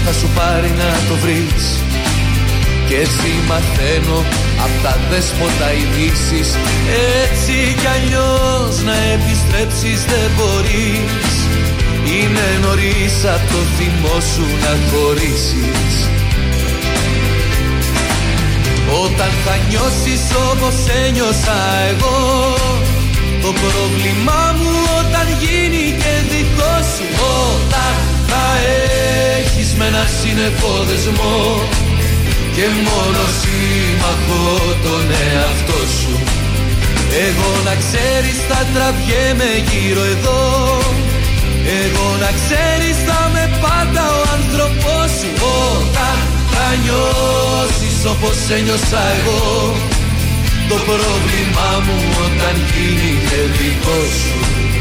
θα σου πάρει να το βρεις. Κι έτσι μαθαίνω απ' τα δέσποτα ειδήσεις. Έτσι κι αλλιώς να επιστρέψεις δεν μπορείς. Είναι νωρίς απ' το θυμό σου να χωρίσεις. Όταν θα νιώσεις όπως ένιωσα εγώ, το πρόβλημά μου όταν γίνει και δικό σου. Όταν θα έχεις με ένα σύννεφο δεσμό και μόνο σύμμαχο τον εαυτό σου. Εγώ να ξέρεις θα τραβιέμαι γύρω εδώ. Εγώ να ξέρεις θα με πάντα ο άνθρωπός σου. Όταν θα νιώσεις όπως ένιωσα εγώ, το πρόβλημά μου όταν γίνει και δικό σου.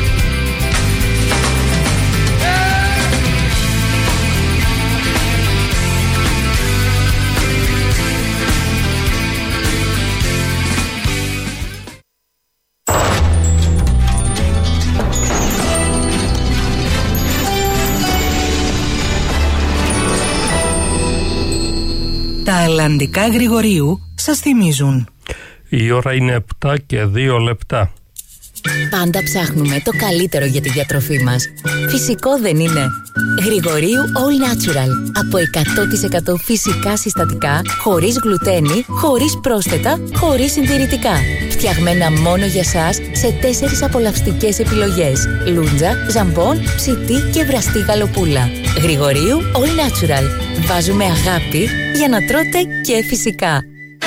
Τα αλλαντικά Γρηγορίου σας θυμίζουν. Η ώρα είναι 7 και 2 λεπτά. Πάντα ψάχνουμε το καλύτερο για τη διατροφή μας. Φυσικό δεν είναι? Γρηγορίου All Natural. Από 100% φυσικά συστατικά, χωρίς γλουτένι, χωρίς πρόσθετα, χωρίς συντηρητικά. Φτιαγμένα μόνο για σας σε 4 απολαυστικές επιλογές: λούντζα, ζαμπόν, ψητή και βραστή γαλοπούλα. Γρηγορίου All Natural. Βάζουμε αγάπη για να τρώτε και φυσικά.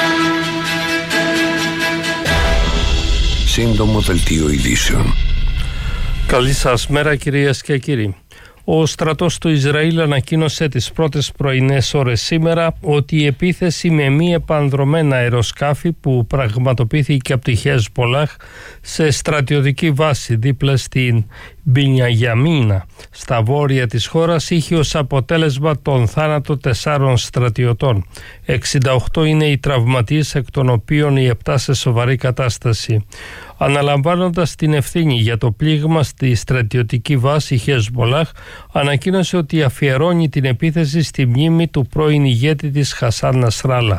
Σύντομο δελτίο ειδήσεων. Καλή σας μέρα κυρίες και κύριοι. Ο στρατός του Ισραήλ ανακοίνωσε τις πρώτες πρωινές ώρες σήμερα ότι η επίθεση με μη επανδρομένα αεροσκάφη που πραγματοποιήθηκε από τη Χεσμπολάχ σε στρατιωτική βάση δίπλα στην Μπινιαγιαμίνα στα βόρεια της χώρας είχε ως αποτέλεσμα τον θάνατο 4 στρατιωτών. 68 είναι οι τραυματίες, εκ των οποίων οι 7 σε σοβαρή κατάσταση. Αναλαμβάνοντας την ευθύνη για το πλήγμα στη στρατιωτική βάση, η Χεσμπολάχ ανακοίνωσε ότι αφιερώνει την επίθεση στη μνήμη του πρώην ηγέτη της Χασάν Νασράλα.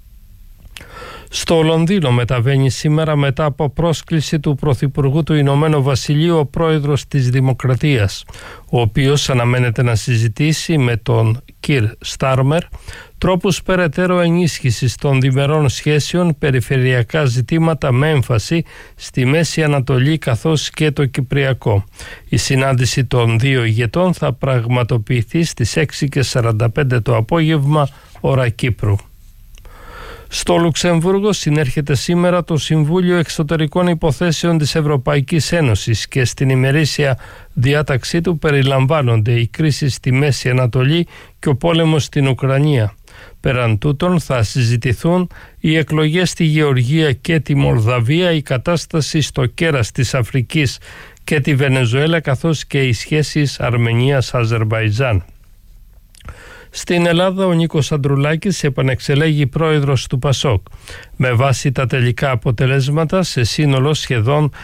Στο Λονδίνο μεταβαίνει σήμερα, μετά από πρόσκληση του Πρωθυπουργού του Ηνωμένου Βασιλείου, ο πρόεδρος της Δημοκρατίας, ο οποίος αναμένεται να συζητήσει με τον Κιρ Στάρμερ τρόπους περαιτέρω ενίσχυσης των διμερών σχέσεων, περιφερειακά ζητήματα με έμφαση στη Μέση Ανατολή καθώς και το Κυπριακό. Η συνάντηση των δύο ηγετών θα πραγματοποιηθεί στις 6:45 το απόγευμα, ώρα Κύπρου. Στο Λουξεμβούργο συνέρχεται σήμερα το Συμβούλιο Εξωτερικών Υποθέσεων της Ευρωπαϊκής Ένωσης και στην ημερήσια διάταξή του περιλαμβάνονται η κρίση στη Μέση Ανατολή και ο πόλεμος στην Ουκρανία. Πέραν τούτων θα συζητηθούν οι εκλογές στη Γεωργία και τη Μολδαβία, η κατάσταση στο κέρας της Αφρικής και τη Βενεζουέλα, καθώς και οι σχέσεις Αρμενίας-Αζερβαϊτζάν. Στην Ελλάδα ο Νίκος Ανδρουλάκης επανεξελέγει πρόεδρος του ΠΑΣΟΚ. Με βάση τα τελικά αποτελέσματα σε σύνολο σχεδόν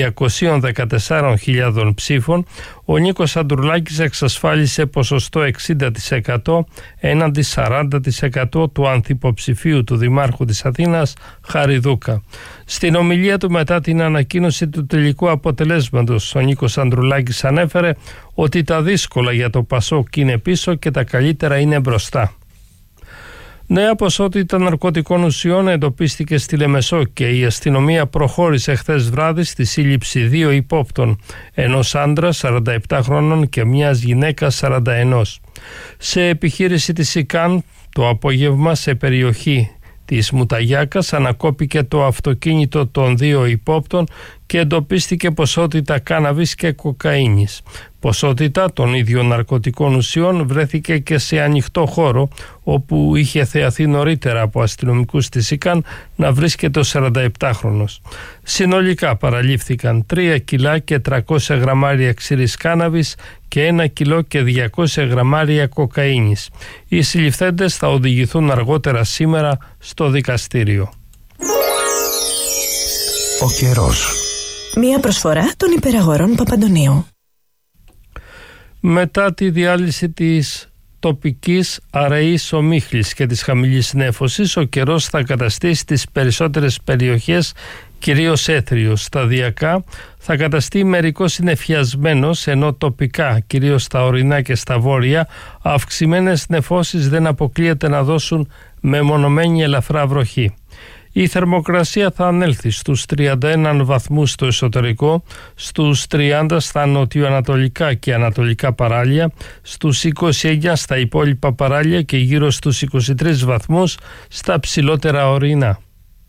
214.000 ψήφων, ο Νίκος Ανδρουλάκης εξασφάλισε ποσοστό 60% έναντι 40% του ανθυποψηφίου του Δημάρχου της Αθήνας, Χαριδούκα. Στην ομιλία του μετά την ανακοίνωση του τελικού αποτελέσματος, ο Νίκος Ανδρουλάκης ανέφερε ότι τα δύσκολα για το ΠΑΣΟΚ είναι πίσω και τα καλύτερα είναι μπροστά. Νέα ποσότητα ναρκωτικών ουσιών εντοπίστηκε στη Λεμεσό και η αστυνομία προχώρησε χθες βράδυ στη σύλληψη 2 υπόπτων, ενός άντρα 47 χρόνων και μιας γυναίκας 41. Σε επιχείρηση της ΙΚΑΝ το απόγευμα σε περιοχή της Μουταγιάκας ανακόπηκε το αυτοκίνητο των 2 υπόπτων και εντοπίστηκε ποσότητα κάναβης και κοκαίνης. Ποσότητα των ίδιων ναρκωτικών ουσιών βρέθηκε και σε ανοιχτό χώρο, όπου είχε θεαθεί νωρίτερα από αστυνομικούς της ΙΚΑΝ να βρίσκεται ο 47χρονος. Συνολικά παραλήφθηκαν 3 κιλά και 300 γραμμάρια ξηρής κάναβης και 1 κιλό και 200 γραμμάρια κοκαίνης. Οι συλληφθέντες θα οδηγηθούν αργότερα σήμερα στο δικαστήριο. Ο καιρός. Μία προσφορά των υπεραγορών Παπαντονίου. Μετά τη διάλυση της τοπικής αραιής ομίχλης και της χαμηλής νέφωσης, ο καιρός θα καταστεί στις περισσότερες περιοχές κυρίως έθριος. Σταδιακά θα καταστεί μερικώς συννεφιασμένος, ενώ τοπικά, κυρίως στα ορεινά και στα βόρεια, αυξημένες νεφώσεις δεν αποκλείεται να δώσουν μεμονωμένη ελαφρά βροχή. Η θερμοκρασία θα ανέλθει στους 31 βαθμούς στο εσωτερικό, στους 30 στα νοτιοανατολικά και ανατολικά παράλια, στους 29 στα υπόλοιπα παράλια και γύρω στους 23 βαθμούς στα ψηλότερα ορεινά.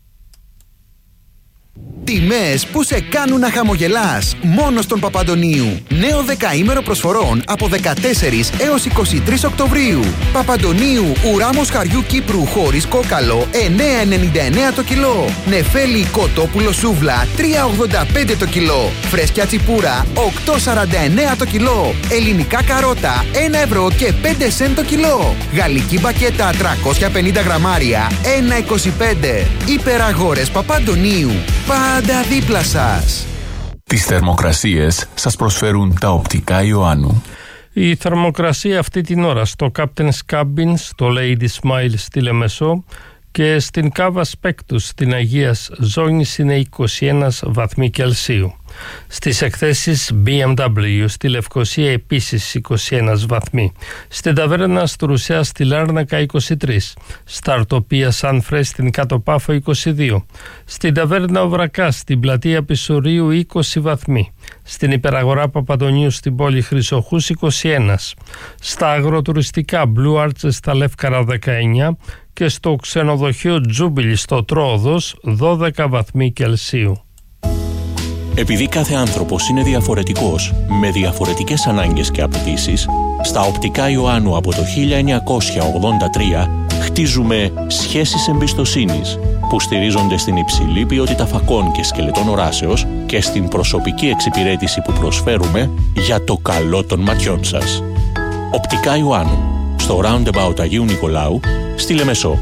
Τιμές που σε κάνουν να χαμογελάς. Μόνο στον Παπαντονίου. Νέο δεκαήμερο προσφορών από 14 έως 23 Οκτωβρίου. Παπαντονίου ουρά μοσχαριού Κύπρου χωρίς κόκαλο 9,99 το κιλό. Νεφέλη κοτόπουλο σούβλα 3,85 το κιλό. Φρέσκια τσιπούρα 8,49 το κιλό. Ελληνικά καρότα 1 ευρώ και 5 σεντ το κιλό. Γαλλική μπακέτα 350 γραμμάρια 1,25. Υπεραγόρες Παπαντονίου. Πάντα δίπλα σας. Τις θερμοκρασίες σας προσφέρουν τα οπτικά Ιωάννου. Η θερμοκρασία αυτή την ώρα στο Captain's Cabin, στο Lady Smile στη Λεμεσό και στην Κάβα Σπέκτους στην Αγίας Ζώνης είναι 21 βαθμοί Κελσίου. Στις εκθέσεις BMW στη Λευκοσία επίσης 21 βαθμοί. Στην ταβέρνα Στρουσιά στη Λάρνακα 23. Στα Αρτοπία Σανφρέ στην Κάτω Πάφο 22. Στην ταβέρνα Οβρακά στην πλατεία Πισουρίου 20 βαθμοί. Στην υπεραγορά Παπαντονίου στην πόλη Χρυσοχούς 21. Στα αγροτουριστικά Blue Arches στα Λεύκαρα 19 και στο ξενοδοχείο Τζούμπιλι στο Τρόοδος 12 βαθμοί Κελσίου. Επειδή κάθε άνθρωπος είναι διαφορετικός, με διαφορετικές ανάγκες και απαιτήσεις, στα οπτικά Ιωάννου από το 1983 χτίζουμε σχέσεις εμπιστοσύνης που στηρίζονται στην υψηλή ποιότητα φακών και σκελετών οράσεως και στην προσωπική εξυπηρέτηση που προσφέρουμε για το καλό των ματιών σας. Οπτικά Ιωάννου, στο Roundabout Αγίου Νικολάου, στη Λεμεσό.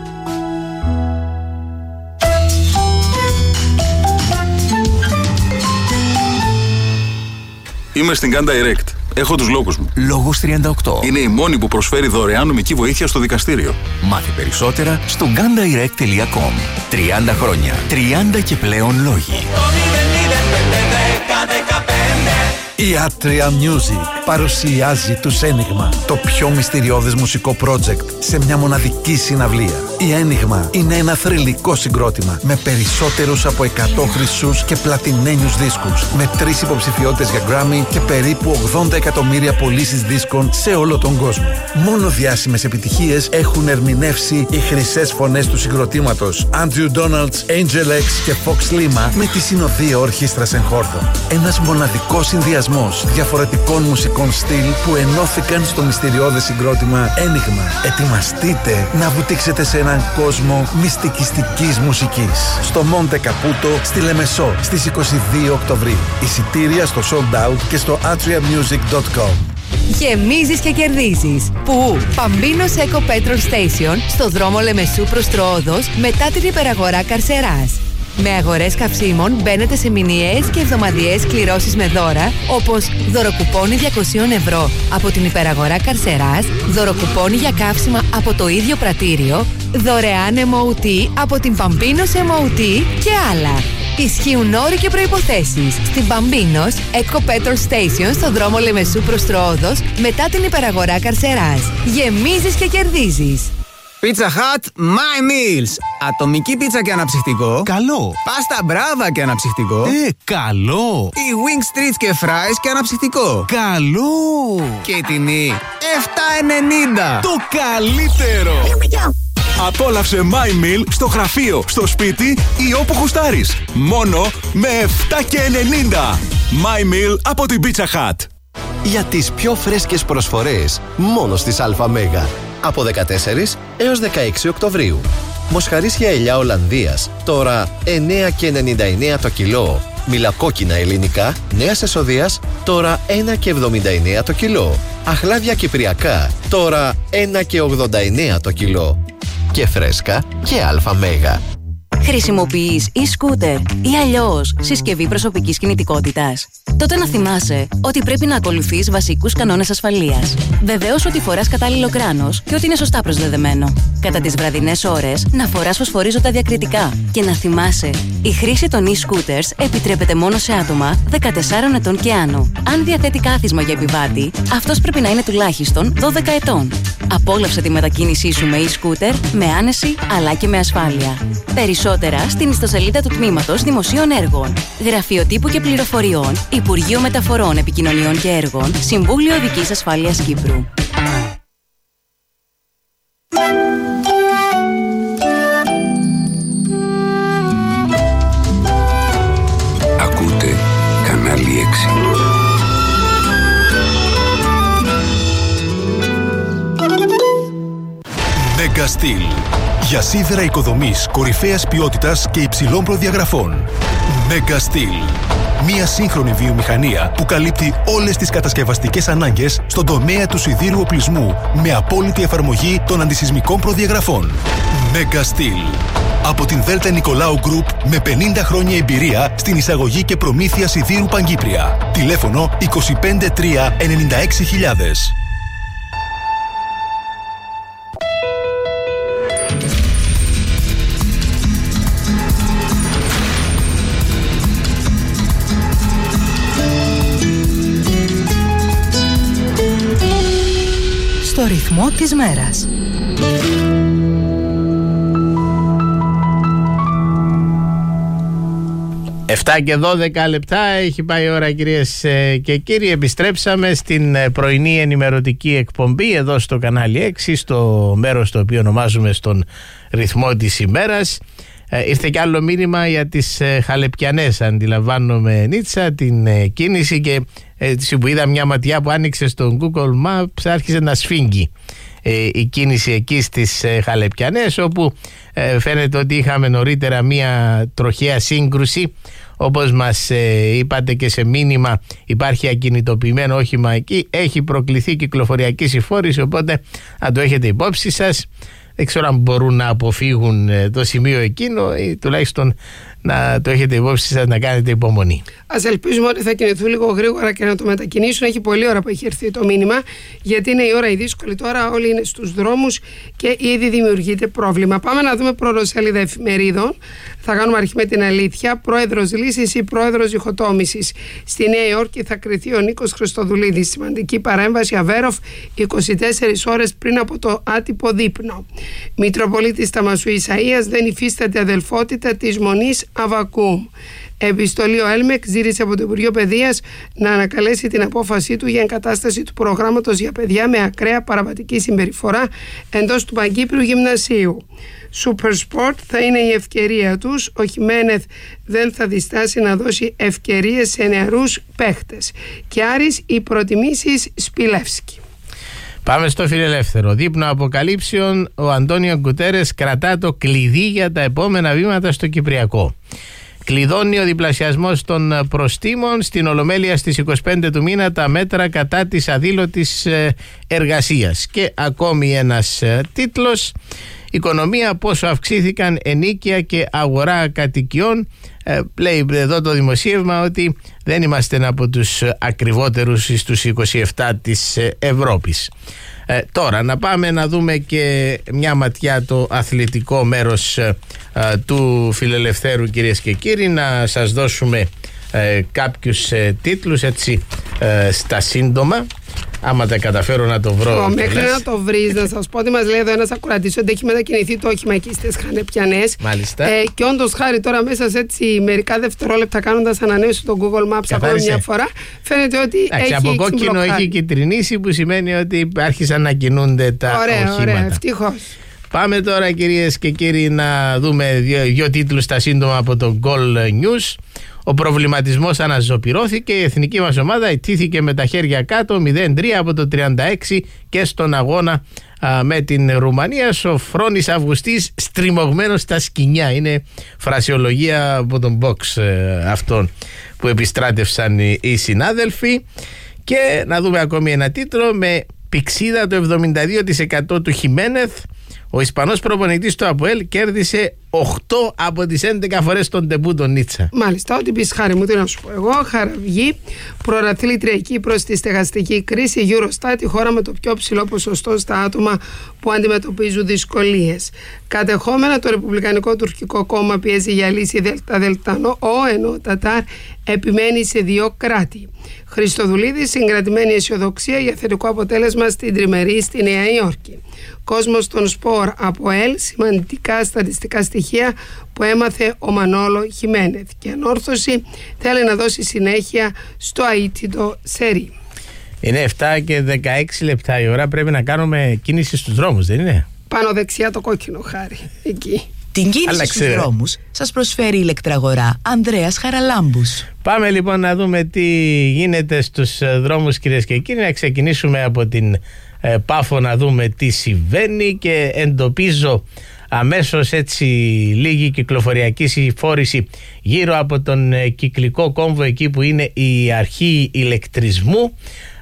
Είμαι στην Gun Direct. Έχω τους λόγους μου. Λόγος 38. Είναι η μόνη που προσφέρει δωρεάν νομική βοήθεια στο δικαστήριο. Μάθε περισσότερα στο gundirect.com. 30 χρόνια. 30 και πλέον λόγοι. Η Atria Music παρουσιάζει τους Ένιγμα, το πιο μυστηριώδες μουσικό project σε μια μοναδική συναυλία. Η Ένιγμα είναι ένα θρυλικό συγκρότημα με περισσότερους από 100 χρυσούς και πλατινένιους δίσκους, με 3 υποψηφιότητες για Grammy και περίπου 80 εκατομμύρια πωλήσεις δίσκων σε όλο τον κόσμο. Μόνο διάσημες επιτυχίες έχουν ερμηνεύσει οι χρυσές φωνές του συγκροτήματος Andrew Donalds, Angel X και Fox Lima με τη συνοδεία ορχήστρας εν χόρδο. Ένας μοναδικός συνδυασμός διαφορετικών μουσικών στυλ που ενώθηκαν στο μυστηριώδες συγκρότημα Ένιγμα. Ετοιμαστείτε να βουτήξετε σε έναν κόσμο μυστικιστικής μουσικής. Στο Monte Caputo, στη Λεμεσό, στις 22 Οκτωβρίου. Εισιτήρια στο Sold Out και στο atriamusic.com. Γεμίζεις και κερδίζεις. Πού? Παμπίνος Eco Petrol Station, στο δρόμο Λεμεσού προς Τρόοδος, μετά την υπεραγορά Καρσεράς. Με αγορές καυσίμων μπαίνετε σε μηνιαίες και εβδομαδιαίες κληρώσεις με δώρα, όπως δωροκουπόνι 200 ευρώ από την υπεραγορά Καρσεράς, δωροκουπόνι για καύσιμα από το ίδιο πρατήριο, δωρεάν MOT από την Παμπίνος MOT και άλλα. Ισχύουν όροι και προϋποθέσεις στην Παμπίνος Eco Petrol Station στο δρόμο Λεμεσού προς Τρόοδος, μετά την υπεραγορά Καρσεράς. Γεμίζεις και κερδίζεις. Pizza Hut My Meals. Ατομική πίτσα και αναψυκτικό. Καλό. Πάστα μπράβα και αναψυκτικό. Καλό. Η Wing Street και Fries και αναψυκτικό. Καλό. Και η τιμή 7,90. Το καλύτερο. Απόλαυσε My Meal στο γραφείο, στο σπίτι ή όπου γουστάρεις. Μόνο με 7,90. My Meal από την Pizza Hut. Για τις πιο φρέσκες προσφορές, μόνο στις ΑΜΕΓΑ. Από 14 έως 16 Οκτωβρίου. Μοσχαρίσια ελιά Ολλανδίας, τώρα 9,99 το κιλό. Μυλακόκκινα ελληνικά, νέας εσοδείας, τώρα 1,79 το κιλό. Αχλάδια κυπριακά, τώρα 1,89 το κιλό. Και φρέσκα και ΑΜΕΓΑ. Χρησιμοποιείς e-scooter ή αλλιώς συσκευή προσωπικής κινητικότητας? Τότε να θυμάσαι ότι πρέπει να ακολουθείς βασικούς κανόνες ασφαλείας. Βεβαίως ότι φοράς κατάλληλο κράνος και ότι είναι σωστά προσδεδεμένο. Κατά τις βραδινές ώρες να φοράς φωσφορίζοντα διακριτικά. Και να θυμάσαι, η χρήση των e-scooters επιτρέπεται μόνο σε άτομα 14 ετών και άνω. Αν διαθέτει κάθισμα για επιβάτη, αυτός πρέπει να είναι τουλάχιστον 12 ετών. Απόλαυσε τη μετακίνησή σου με e-scooter, με άνεση αλλά και με ασφάλεια. Περισσότερα στην ιστοσελίδα του Τμήματος Δημοσίων Έργων, Γραφείο Τύπου και Πληροφοριών, Υπουργείο Μεταφορών, Επικοινωνιών και Έργων, Συμβούλιο Οδικής Ασφάλειας Κύπρου. Ακούτε κανάλι 6. Mega Steel. Για σίδερα οικοδομής κορυφαίας ποιότητας και υψηλών προδιαγραφών. Mega Steel. Μία σύγχρονη βιομηχανία που καλύπτει όλες τις κατασκευαστικές ανάγκες στον τομέα του σιδήρου οπλισμού με απόλυτη εφαρμογή των αντισυσμικών προδιαγραφών. Mega Steel. Από την Δέλτα Νικολάου Group με 50 χρόνια εμπειρία στην εισαγωγή και προμήθεια σιδήρου Παγκύπρια. Τηλέφωνο 253 96 000. Στο ρυθμό της μέρας. Εφτά και 12 λεπτά έχει πάει η ώρα, κυρίες και κύριοι. Επιστρέψαμε στην πρωινή ενημερωτική εκπομπή εδώ στο κανάλι 6, στο μέρος το οποίο ονομάζουμε στον ρυθμό της ημέρας. Ήρθε κι άλλο μήνυμα για τις Χαλεπιανές, αντιλαμβάνομαι, Νίτσα, την κίνηση, και έτσι που είδα μια ματιά που άνοιξε στο Google Maps άρχισε να σφίγγει η κίνηση εκεί στις Χαλεπιανές, όπου φαίνεται ότι είχαμε νωρίτερα μια τροχαία σύγκρουση. Όπως μας είπατε και σε μήνυμα, υπάρχει ακινητοποιημένο όχημα εκεί, έχει προκληθεί κυκλοφοριακή συμφόρηση, οπότε αν το έχετε υπόψη σας. Δεν ξέρω αν μπορούν να αποφύγουν το σημείο εκείνο ή τουλάχιστον να το έχετε υπόψη σας, να κάνετε υπομονή. Ας ελπίζουμε ότι θα κινηθούν λίγο γρήγορα και να το μετακινήσουν. Έχει πολλή ώρα που έχει έρθει το μήνυμα, γιατί είναι η ώρα η δύσκολη τώρα. Όλοι είναι στους δρόμους και ήδη δημιουργείται πρόβλημα. Πάμε να δούμε πρωτοσέλιδα εφημερίδων. Θα κάνουμε αρχή με την αλήθεια. Πρόεδρος λύσης ή πρόεδρος διχοτόμησης. Στη Νέα Υόρκη θα κριθεί ο Νίκος Χριστοδουλίδης. Σημαντική παρέμβαση Αβέροφ 24 ώρες πριν από το άτυπο δείπνο. Μητροπολίτης Ταμασού Ισαΐας δεν υφίσταται αδελφότητα της Μονής Αβακούμ. Επιστολή ο Έλμεκ ζήτησε από το Υπουργείο Παιδείας να ανακαλέσει την απόφασή του για εγκατάσταση του προγράμματος για παιδιά με ακραία παραβατική συμπεριφορά εντός του Παγκύπριου Γυμνασίου. Super Sport θα είναι η ευκαιρία τους. Ο Χιμένεθ δεν θα διστάσει να δώσει ευκαιρίες σε νεαρούς παίχτες. Και Άρης οι προτιμήσεις Σπιλεύσκη. Πάμε στο φιλελεύθερο. Δείπνο αποκαλύψεων, ο Αντώνιο Γκουτέρες κρατά το κλειδί για τα επόμενα βήματα στο Κυπριακό. Κλειδώνει ο διπλασιασμός των προστίμων, στην Ολομέλεια στις 25 του μήνα τα μέτρα κατά της αδήλωτης εργασίας. Και ακόμη ένας τίτλος, οικονομία, πόσο αυξήθηκαν ενοίκια και αγορά κατοικιών. Λέει εδώ το δημοσίευμα ότι δεν είμαστε από τους ακριβότερους στους 27 της Ευρώπης. Τώρα να πάμε να δούμε και μια ματιά το αθλητικό μέρος του φιλελευθέρου, κυρίες και κύριοι. Να σας δώσουμε κάποιους τίτλους έτσι στα σύντομα, άμα τα καταφέρω να το βρω. Μέχρι να το βρεις, να σας πω ότι μας λέει εδώ ένας ακροατής ότι έχει μετακινηθεί το όχημα εκεί στις Χαλεπιανές. Μάλιστα. Και όντως χάρη τώρα μέσα σε έτσι μερικά δευτερόλεπτα, κάνοντας ανανέωση στο Google Maps ακόμη μια φορά, φαίνεται ότι έχει από κόκκινο έχει κυτρινήσει, που σημαίνει ότι άρχισαν να κινούνται τα οχήματα. Ωραία, ευτυχώς. Πάμε τώρα, κυρίες και κύριοι, να δούμε δύο τίτλους στα σύντομα από το Goal News. Ο προβληματισμός αναζωπυρώθηκε, η εθνική μας ομάδα ιτήθηκε με τα χέρια κάτω 0-3 από το 36 και στον αγώνα με την Ρουμανία. Σοφρόνης Αυγουστής στριμωγμένος στα σκοινιά. Είναι φρασιολογία από τον box αυτόν που επιστράτευσαν οι συνάδελφοι. Και να δούμε ακόμη ένα τίτλο με πηξίδα το 72% του Χιμένεθ. Ο Ισπανός προπονητής του ΑΠΟΕΛ κέρδισε 8 από τις 11 φορές τον τεμπού τον Νίτσα. Μάλιστα, ό,τι πεις Χάρη μου, τι να σου πω εγώ. Χαραυγή, προαθλήτρια εκεί προς τη στεγαστική κρίση. Eurostat, η χώρα με το πιο ψηλό ποσοστό στα άτομα που αντιμετωπίζουν δυσκολίες. Κατεχόμενα, το Ρεπουμπλικανικό Τουρκικό Κόμμα πιέζει για λύση Δελτα-Δελτανό, ενώ ο Τατάρ επιμένει σε 2 κράτη. Χριστοδουλίδης, συγκρατημένη αισιοδοξία για θετικό αποτέλεσμα στην τριμερή στη Νέα Υόρκη. Κόσμος των σπορ από ΕΛ, σημαντικά στατιστικά στοιχεία που έμαθε ο Μανόλο Χιμένεθ. Και ανόρθωση θέλει να δώσει συνέχεια στο αίτητο σερί. Είναι 7 και 16 λεπτά η ώρα, πρέπει να κάνουμε κίνηση στους δρόμους, δεν είναι? Πάνω δεξιά το κόκκινο, Χάρη, εκεί. Την κίνηση στους δρόμους σας προσφέρει η ηλεκτραγορά Ανδρέας Χαραλάμπους. Πάμε λοιπόν να δούμε τι γίνεται στους δρόμους, κυρίες και κύριοι. Να ξεκινήσουμε από την Πάφο να δούμε τι συμβαίνει, και εντοπίζω αμέσως έτσι λίγη κυκλοφοριακή συμφόρηση γύρω από τον κυκλικό κόμβο, εκεί που είναι η αρχή ηλεκτρισμού.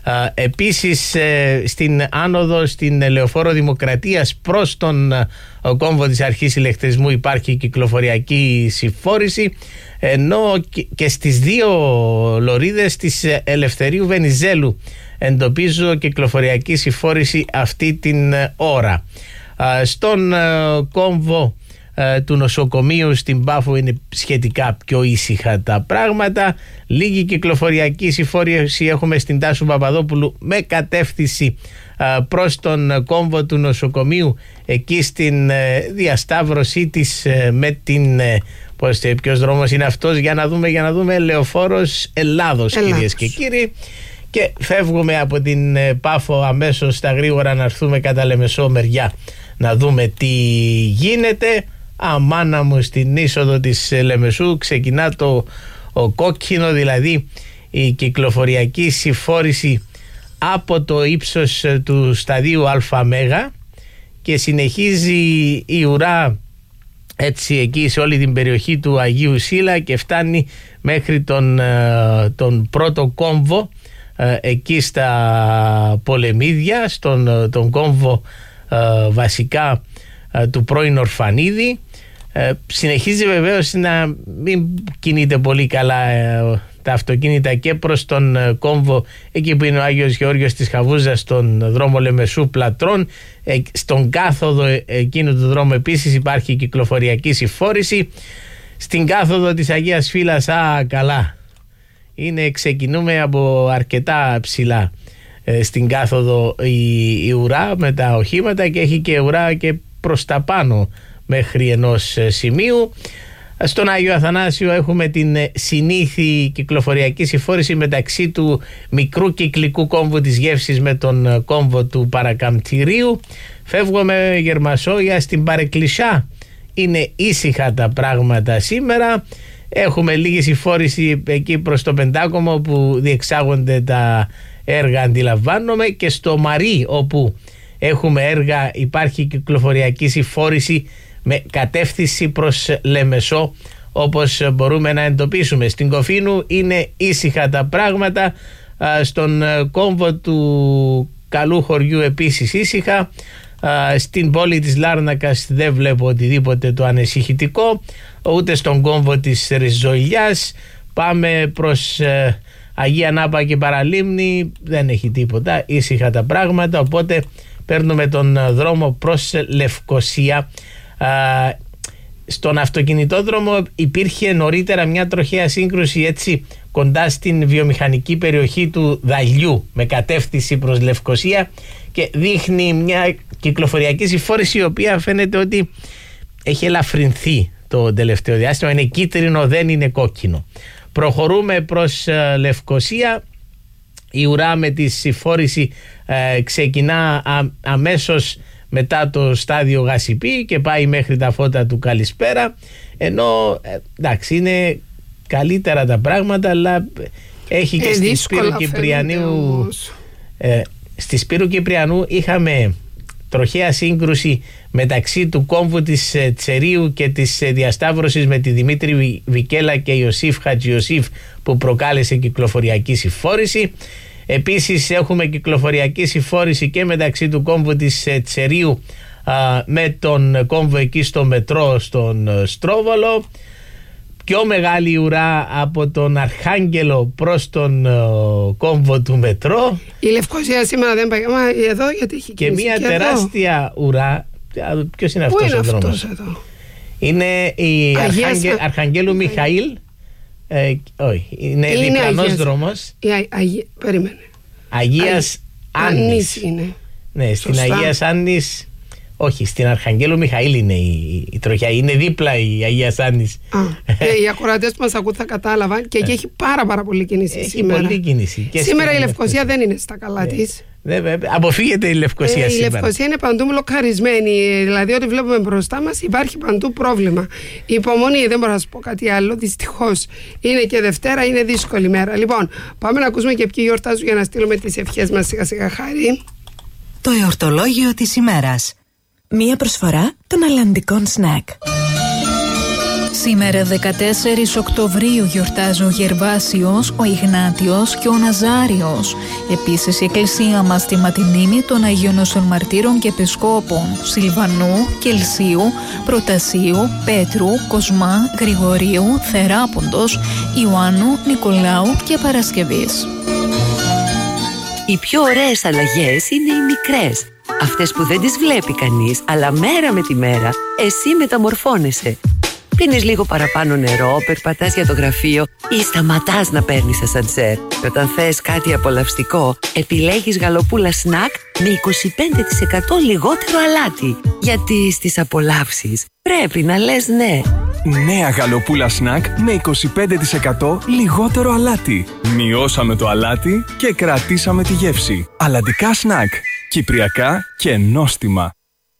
Επίσης στην άνοδο στην Λεωφόρο Δημοκρατίας προς τον κόμβο της αρχής ηλεκτρισμού υπάρχει κυκλοφοριακή συμφόρηση, ενώ και στις 2 λωρίδες της Ελευθερίου Βενιζέλου εντοπίζω κυκλοφοριακή συμφόρηση αυτή την ώρα. Στον κόμβο του νοσοκομείου στην Πάφο είναι σχετικά πιο ήσυχα τα πράγματα. Λίγη κυκλοφοριακή συμφόρηση έχουμε στην Τάσου Παπαδόπουλου με κατεύθυνση προς τον κόμβο του νοσοκομείου, εκεί στην διασταύρωσή της με την ποιος δρόμος είναι αυτός, για να δούμε Λεωφόρος Ελλάδος, κυρίες και κύριοι. Και φεύγουμε από την Πάφο αμέσως στα γρήγορα να έρθουμε κατά Λεμεσό μεριά να δούμε τι γίνεται. Αμάνα μου, στην είσοδο της Λεμεσού ξεκινά το κόκκινο, δηλαδή η κυκλοφοριακή συμφόρηση από το ύψος του σταδίου ΑΜ, και συνεχίζει η ουρά έτσι εκεί σε όλη την περιοχή του Αγίου Σίλα και φτάνει μέχρι τον πρώτο κόμβο εκεί στα Πολεμίδια, τον κόμβο βασικά του πρώην Ορφανίδη. Συνεχίζει βεβαίως να μην κινείται πολύ καλά τα αυτοκίνητα και προς τον κόμβο εκεί που είναι ο Άγιος Γεώργιος της Χαβούζας, στον δρόμο Λεμεσού Πλατρών. Στον κάθοδο εκείνου του δρόμου επίσης υπάρχει κυκλοφοριακή συμφόρηση. Στην κάθοδο της Αγίας Φύλας, καλά, ξεκινούμε από αρκετά ψηλά στην κάθοδο η ουρά με τα οχήματα, και έχει και ουρά και προς τα πάνω μέχρι ενός σημείου. Στον Άγιο Αθανάσιο έχουμε την συνήθη κυκλοφοριακή συμφόρηση μεταξύ του μικρού κυκλικού κόμβου της Γεύσης με τον κόμβο του Παρακαμπτηρίου. Φεύγουμε Γερμασόγεια, στην Παρεκκλησιά είναι ήσυχα τα πράγματα σήμερα. Έχουμε λίγη συμφόρηση εκεί προς το Πεντάκομο που διεξάγονται τα έργα, αντιλαμβάνομαι, και στο Μαρί όπου έχουμε έργα υπάρχει κυκλοφοριακή συμφόρηση με κατεύθυνση προς Λεμεσό, όπως μπορούμε να εντοπίσουμε. Στην Κοφίνου είναι ήσυχα τα πράγματα, στον κόμβο του Καλού Χωριού επίσης ήσυχα, στην πόλη της Λάρνακας δεν βλέπω οτιδήποτε το ανησυχητικό, ούτε στον κόμβο της Ριζοηλιάς. Πάμε προς Αγία Νάπα και Παραλίμνη, δεν έχει τίποτα, ήσυχα τα πράγματα, οπότε παίρνουμε τον δρόμο προς Λευκοσία. Στον αυτοκινητόδρομο υπήρχε νωρίτερα μια τροχαία σύγκρουση έτσι κοντά στην βιομηχανική περιοχή του Δαλιού με κατεύθυνση προς Λευκοσία, και δείχνει μια κυκλοφοριακή συμφόρηση η οποία φαίνεται ότι έχει ελαφρυνθεί το τελευταίο διάστημα, είναι κίτρινο, δεν είναι κόκκινο. Προχωρούμε προς Λευκοσία. Η ουρά με τη συμφόρηση ξεκινά αμέσως μετά το στάδιο Γασιπί και πάει μέχρι τα φώτα του Καλησπέρα, ενώ εντάξει είναι καλύτερα τα πράγματα, αλλά έχει και στη Σπύρου Κυπριανού. Στη Σπύρου Κυπριανού είχαμε τροχαία σύγκρουση μεταξύ του κόμβου της Τσερίου και της διασταύρωσης με τη Δημήτρη Βικέλα και Ιωσήφ Χατζιωσήφ που προκάλεσε κυκλοφοριακή συμφόρηση. Επίσης έχουμε κυκλοφοριακή συμφόρηση και μεταξύ του κόμβου της Τσερίου με τον κόμβο εκεί στο μετρό στον Στρόβολο. Πιο μεγάλη ουρά από τον Αρχάγγελο προς τον κόμβο του μετρό. Η Λευκοσία σήμερα δεν πάει εδώ γιατί έχει και μια τεράστια ουρά. Ποιος είναι αυτός ο δρόμος? Εδώ? Είναι η Αρχαγγέλου Μιχαήλ. Όχι, είναι διπλανός δρόμος. Περίμενε. Αγίας Άννης είναι. Ναι, στην Αγίας Άννης. Όχι, στην Αρχαγγέλου Μιχαήλ είναι η τροχιά. Είναι δίπλα η Αγίας Άννης. Και οι ακροατές που μας ακούν θα κατάλαβαν. Και εκεί έχει πάρα πολύ κίνηση σήμερα. Πολύ κίνηση. Σήμερα η Λευκοσία δεν είναι στα καλά της. Αποφύγεται η Λευκοσία σήμερα. Η Λευκοσία είναι παντού μπλοκαρισμένη. Δηλαδή, ό,τι βλέπουμε μπροστά μας υπάρχει παντού πρόβλημα. Η υπομονή, δεν μπορώ να σας πω κάτι άλλο. Δυστυχώς είναι και Δευτέρα, είναι δύσκολη μέρα. Λοιπόν, πάμε να ακούσουμε και ποιοι γιορτάζουν για να στείλουμε τις ευχές μας σιγά-σιγά. Χάρη. Το εορτολόγιο της ημέρας. Μία προσφορά των αλλαντικών σνακ. Σήμερα 14 Οκτωβρίου γιορτάζει ο Γερβάσιος, ο Ιγνάτιος και ο Ναζάριος. Επίσης η εκκλησία μας τιμά τη μνήμη των Αγίων Νόσων Μαρτύρων και Επισκόπων Σιλβανού, Κελσίου, Προτασίου, Πέτρου, Κοσμά, Γρηγορίου, Θεράποντος, Ιωάννου, Νικολάου και Παρασκευής. Οι πιο ωραίες αλλαγές είναι οι μικρές. Αυτές που δεν τις βλέπει κανείς, αλλά μέρα με τη μέρα εσύ μεταμορφώνεσαι. Πίνεις λίγο παραπάνω νερό, περπατάς για το γραφείο ή σταματάς να παίρνεις ασανσέρ. Και όταν θες κάτι απολαυστικό, επιλέγεις γαλοπούλα σνακ με 25% λιγότερο αλάτι. Γιατί στις απολαύσεις πρέπει να λες ναι. Νέα γαλοπούλα σνακ με 25% λιγότερο αλάτι. Μειώσαμε το αλάτι και κρατήσαμε τη γεύση. Αλλαντικά σνακ. Κυπριακά και νόστιμα.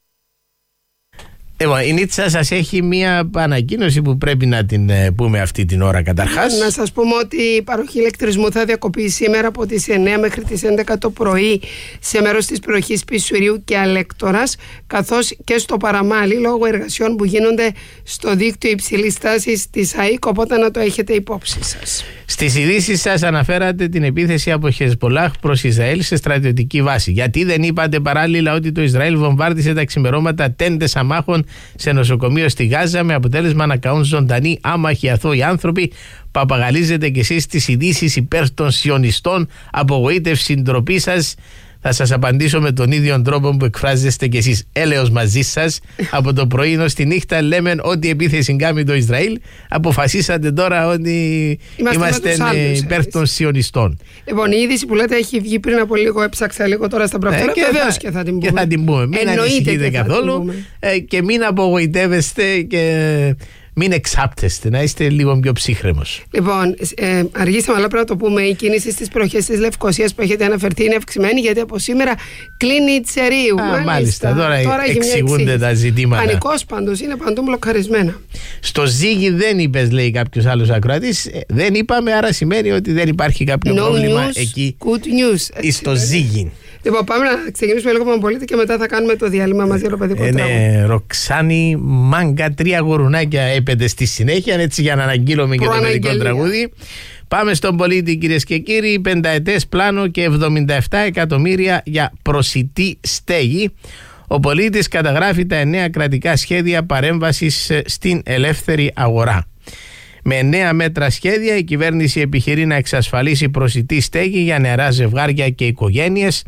Η Νίτσα σας έχει μία ανακοίνωση που πρέπει να την πούμε αυτή την ώρα καταρχάς. Να σας πούμε ότι η παροχή ηλεκτρισμού θα διακοπεί σήμερα από τις 9 μέχρι τις 11 το πρωί σε μέρος της περιοχής Πισουρίου και Αλέκτορας, καθώς και στο Παραμάλι λόγω εργασιών που γίνονται στο δίκτυο υψηλής τάσης της ΑΕΚ, οπότε να το έχετε υπόψη σας. Στις ειδήσεις σας αναφέρατε την επίθεση από Χεσμπολάχ προς Ισραήλ σε στρατιωτική βάση. Γιατί δεν είπατε παράλληλα ότι το Ισραήλ βομβάρδισε τα ξημερώματα τέντες αμάχων σε νοσοκομείο στη Γάζα με αποτέλεσμα να καούν ζωντανοί άμαχοι αθώοι άνθρωποι? Παπαγαλίζετε κι εσείς τις ειδήσεις υπέρ των σιωνιστών, απογοήτευση, ντροπή σας. Θα σας απαντήσω με τον ίδιο τρόπο που εκφράζεστε κι εσείς. Έλεος μαζί σας. Από το πρωί ως τη νύχτα λέμε ότι επίθεση κάνει το Ισραήλ. Αποφασίσατε τώρα ότι είμαστε υπέρ των σιωνιστών. Λοιπόν, η είδηση που λέτε έχει βγει πριν από λίγο, έψαξα λίγο τώρα στα πρακτορία. Βεβαίως και θα την πούμε. Και θα την πούμε. Μην ανησυχείτε καθόλου και μην απογοητεύεστε και μην εξάπτεστε, να είστε λίγο πιο ψύχρεμος. Λοιπόν, αργήσαμε, αλλά πρέπει να το πούμε. Η κίνηση στις περιοχές της Λευκοσίας που έχετε αναφερθεί είναι αυξημένη, γιατί από σήμερα κλείνει η Τσερίου. Μάλιστα. Τώρα εξηγούνται τα ζητήματα. Πανικός πάντως, είναι παντού μπλοκαρισμένα. Στο Ζήγη δεν είπες, λέει κάποιος άλλος ακροατής. Δεν είπαμε, άρα σημαίνει ότι δεν υπάρχει κάποιο πρόβλημα εκεί. Good news. Στο Ζήγη. Λοιπόν, πάμε να ξεκινήσουμε λίγο με πολίτη και μετά θα κάνουμε το διάλειμμα μαζί για το παιδικό τραγούδι. Ροξάνη Μάγκα, 3 γουρουνάκια έπεται στη συνέχεια, έτσι για να αναγγείλουμε και το παιδικό τραγούδι. Πάμε στον πολίτη, κυρίες και κύριοι. 5ετές πλάνο και 77 εκατομμύρια για προσιτή στέγη. Ο πολίτης καταγράφει τα 9 κρατικά σχέδια παρέμβασης στην ελεύθερη αγορά. Με 9 μέτρα σχέδια η κυβέρνηση επιχειρεί να εξασφαλίσει προσιτή στέγη για νεαρά ζευγάρια και οικογένειες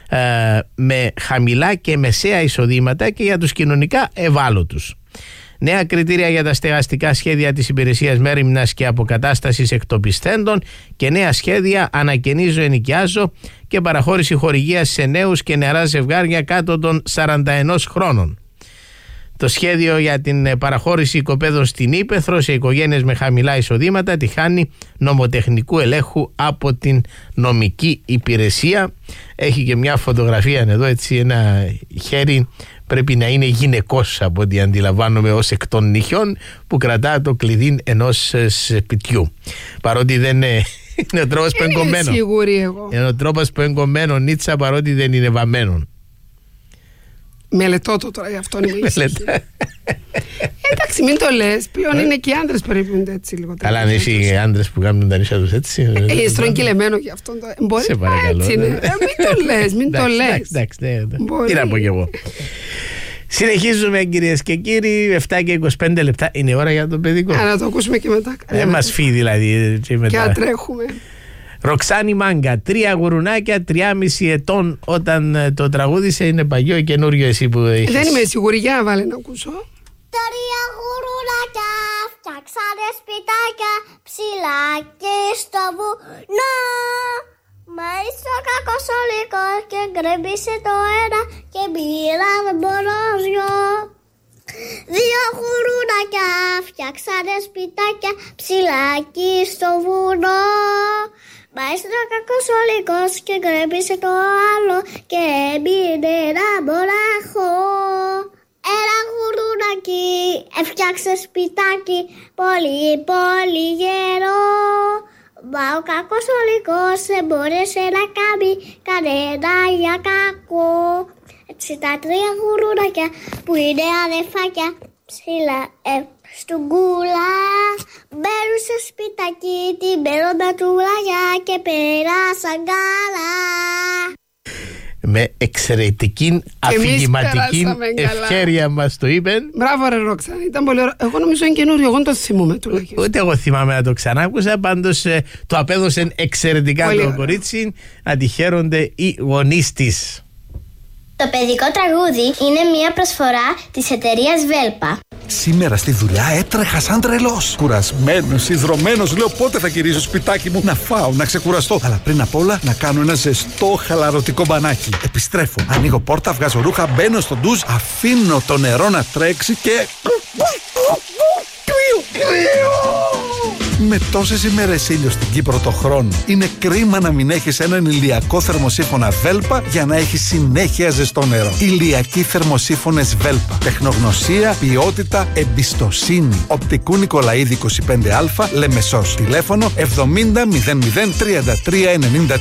με χαμηλά και μεσαία εισοδήματα και για τους κοινωνικά ευάλωτους. Νέα κριτήρια για τα στεγαστικά σχέδια της υπηρεσίας μέριμνας και αποκατάστασης εκτοπισθέντων και νέα σχέδια ανακαινίζω, ενοικιάζω και παραχώρηση χορηγίας σε νέους και νεαρά ζευγάρια κάτω των 41 χρόνων. Το σχέδιο για την παραχώρηση οικοπαίδων στην Ύπαιθρο σε οικογένειες με χαμηλά εισοδήματα τη χάνει νομοτεχνικού ελέγχου από την νομική υπηρεσία. Έχει και μια φωτογραφία εδώ, έτσι, ένα χέρι, πρέπει να είναι γυναικός από ό,τι αντιλαμβάνομαι, ως εκ των νυχιών, που κρατά το κλειδί ενός σπιτιού. Παρότι δεν είναι ο τρόπος που εγκομμένο. Σίγουρη εγώ. Είναι ο τρόπος που εγκομμένο, Νίτσα, παρότι δεν είναι βαμμένο. Μελετώ το τώρα, γι' αυτό είναι εντάξει, μην το λες. Πλέον είναι και οι άντρες περίπου έτσι λίγο. Καλά, αν είσαι οι άντρες που κάνουν τα νύσια τους έτσι. Στρογγυλεμένο γι' αυτό. Σε παρακαλώ. Μην το λες, μην το λες. Εντάξει, τι να πω κι εγώ. Συνεχίζουμε, κυρίες και κύριοι. 7 και 25 λεπτά είναι η ώρα για το παιδικό. Να το ακούσουμε και μετά. Δεν μας φύγει δηλαδή. Και ατρέχουμε. Ροξάνη Μάγκα, 3 γουρουνάκια, 3,5 ετών όταν το τραγούδισε. Είναι παλιό ή καινούριο εσύ που έχεις? Δεν είμαι σίγουρη, για βάλε να ακούσω. 3 γουρουνάκια φτιάξανε σπιτάκια ψηλά και στο βουνό. Μα είσαι ο κακός ο λύκος και γκρέμισε το ένα και μοίρανε μόνο 2. 2 γουρουνάκια φτιάξανε σπιτάκια ψηλά και στο βουνό. Μα είσαι ο κακός ο λύκος και γκρέμισε το άλλο και έμεινε ένα μονάχο. Ένα γουρουνάκι έφτιαξε σπιτάκι πολύ πολύ γερό. Μα ο κακός ο λύκος δεν μπόρεσε να κάνει κανένα για κακό. Έτσι τα 3 γουρουνάκια που είναι αδερφάκια ψηλά στην κούλα μπαίνουν σε σπιτάκι την μπαίνοντα του λαγιά και πέρασαν καλά. Με εξαιρετική αφηγηματική ευχέρεια μας το είπεν. Μπράβο ρε Ρόξα, ήταν πολύ ωραίο. Εγώ νομίζω είναι καινούριο, εγώ το θυμούμαι τουλάχιστον. Ούτε εγώ θυμάμαι να το ξανάκουσα, πάντως το απέδωσε εξαιρετικά πολύ το κορίτσι. Να τη χαίρονται οι γονείς της. Το παιδικό τραγούδι είναι μια προσφορά της εταιρείας Βέλπα. Σήμερα στη δουλειά έτρεχα σαν τρελός. Κουρασμένος, ιδρωμένος, λέω πότε θα γυρίσω σπιτάκι μου να φάω, να ξεκουραστώ. Αλλά πριν απ' όλα να κάνω ένα ζεστό χαλαρωτικό μπανάκι. Επιστρέφω, ανοίγω πόρτα, βγάζω ρούχα, μπαίνω στο ντους, αφήνω το νερό να τρέξει και... Με τόσες ημέρες ήλιο στην Κύπρο το χρόνο, είναι κρίμα να μην έχεις έναν ηλιακό θερμοσύφωνα Βέλπα για να έχεις συνέχεια ζεστό νερό. Ηλιακοί θερμοσύφωνες Βέλπα. Τεχνογνωσία, ποιότητα, εμπιστοσύνη. Οπτικού Νικολαίδη 25Α, Λεμεσός. Τηλέφωνο 70 00 33 93.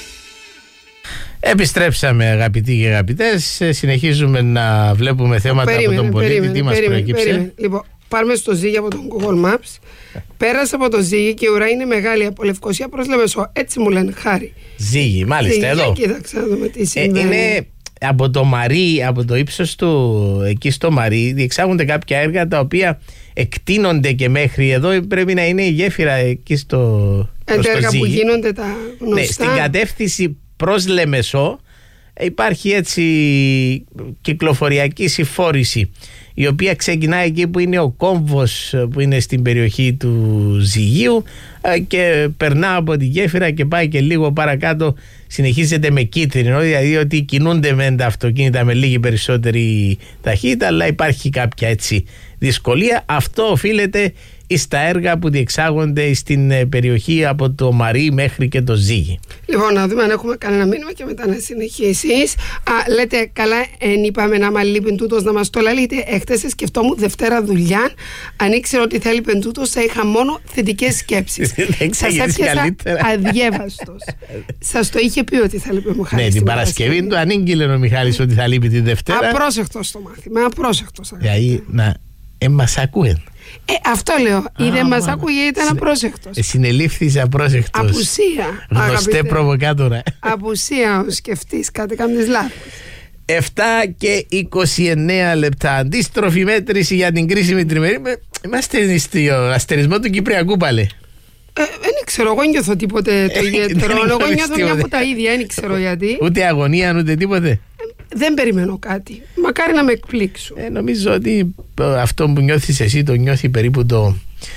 Επιστρέψαμε, αγαπητοί και αγαπητές. Συνεχίζουμε να βλέπουμε θέματα από τον πολίτη. Τι μας προέκυψε? Λοιπόν, πάρουμε στο Ζήγη από τον Google Maps. Πέρασε από το Ζήγη και η ουρά είναι μεγάλη από Λευκοσία προς Λεμεσό. Έτσι μου λένε, Χάρη. Ζήγη, μάλιστα, Ζήγη, εδώ. Κοίταξε να δούμε τι συμβαίνει. Είναι από το Μαρί, από το ύψος του, εκεί στο Μαρί, διεξάγονται κάποια έργα τα οποία εκτείνονται και μέχρι εδώ. Πρέπει να είναι η γέφυρα εκεί στο έργα που γίνονται τα γνωστά. Ναι, στην κατεύθυνση προς Λεμεσό υπάρχει έτσι κυκλοφοριακή συμφόρηση, η οποία ξεκινάει εκεί που είναι ο κόμβος που είναι στην περιοχή του Ζυγίου και περνά από τη γέφυρα και πάει και λίγο παρακάτω, συνεχίζεται με κίτρινο, δηλαδή ότι κινούνται με τα αυτοκίνητα με λίγη περισσότερη ταχύτητα, αλλά υπάρχει κάποια έτσι δυσκολία. Αυτό οφείλεται στα έργα που διεξάγονται στην περιοχή από το Μαρί μέχρι και το Ζήγη. Λοιπόν, να δούμε αν έχουμε κανένα μήνυμα και μετά να συνεχίσεις. Λέτε, καλά, είπαμε να μα λείπει τούτος να μας το λαλείτε. Έχτες σκεφτόμουν Δευτέρα δουλειά. Αν ήξερα ότι θα λείπει τούτος, θα είχα μόνο θετικές σκέψεις. Σας έπιασα αδιέβαστος. Σας το είχε πει ότι θα λείπει ο Μιχάλης. Ναι, την Παρασκευή του ανήγγειλε ο Μιχάλης ότι θα λείπει την Δευτέρα. Απρόσεκτος το μάθημα, απρόσεκτος. Δηλαδή, μας ακούεν. Αυτό λέω. Ή δεν μας άκουγε, ήταν απρόσεκτος. Συνελήφθης απρόσεκτος. Απουσία. Γνωστέ προβοκάτορα. Απουσία, σκεφτείς κάτι, κάνεις λάθος. 7 και 29 λεπτά. Αντίστροφη μέτρηση για την κρίσιμη τριμερή. Είμαστε στο αστερισμό του Κυπριακού πάλι. Δεν ξέρω, εγώ νιώθω τίποτε το ιδιαίτερο. Εγώ νιώθω μια από τα ίδια, δεν ξέρω γιατί. Ούτε αγωνία, ούτε τίποτε. Δεν περιμένω κάτι. Μακάρι να με εκπλήξουν. Νομίζω ότι αυτό που νιώθεις εσύ το νιώθει περίπου το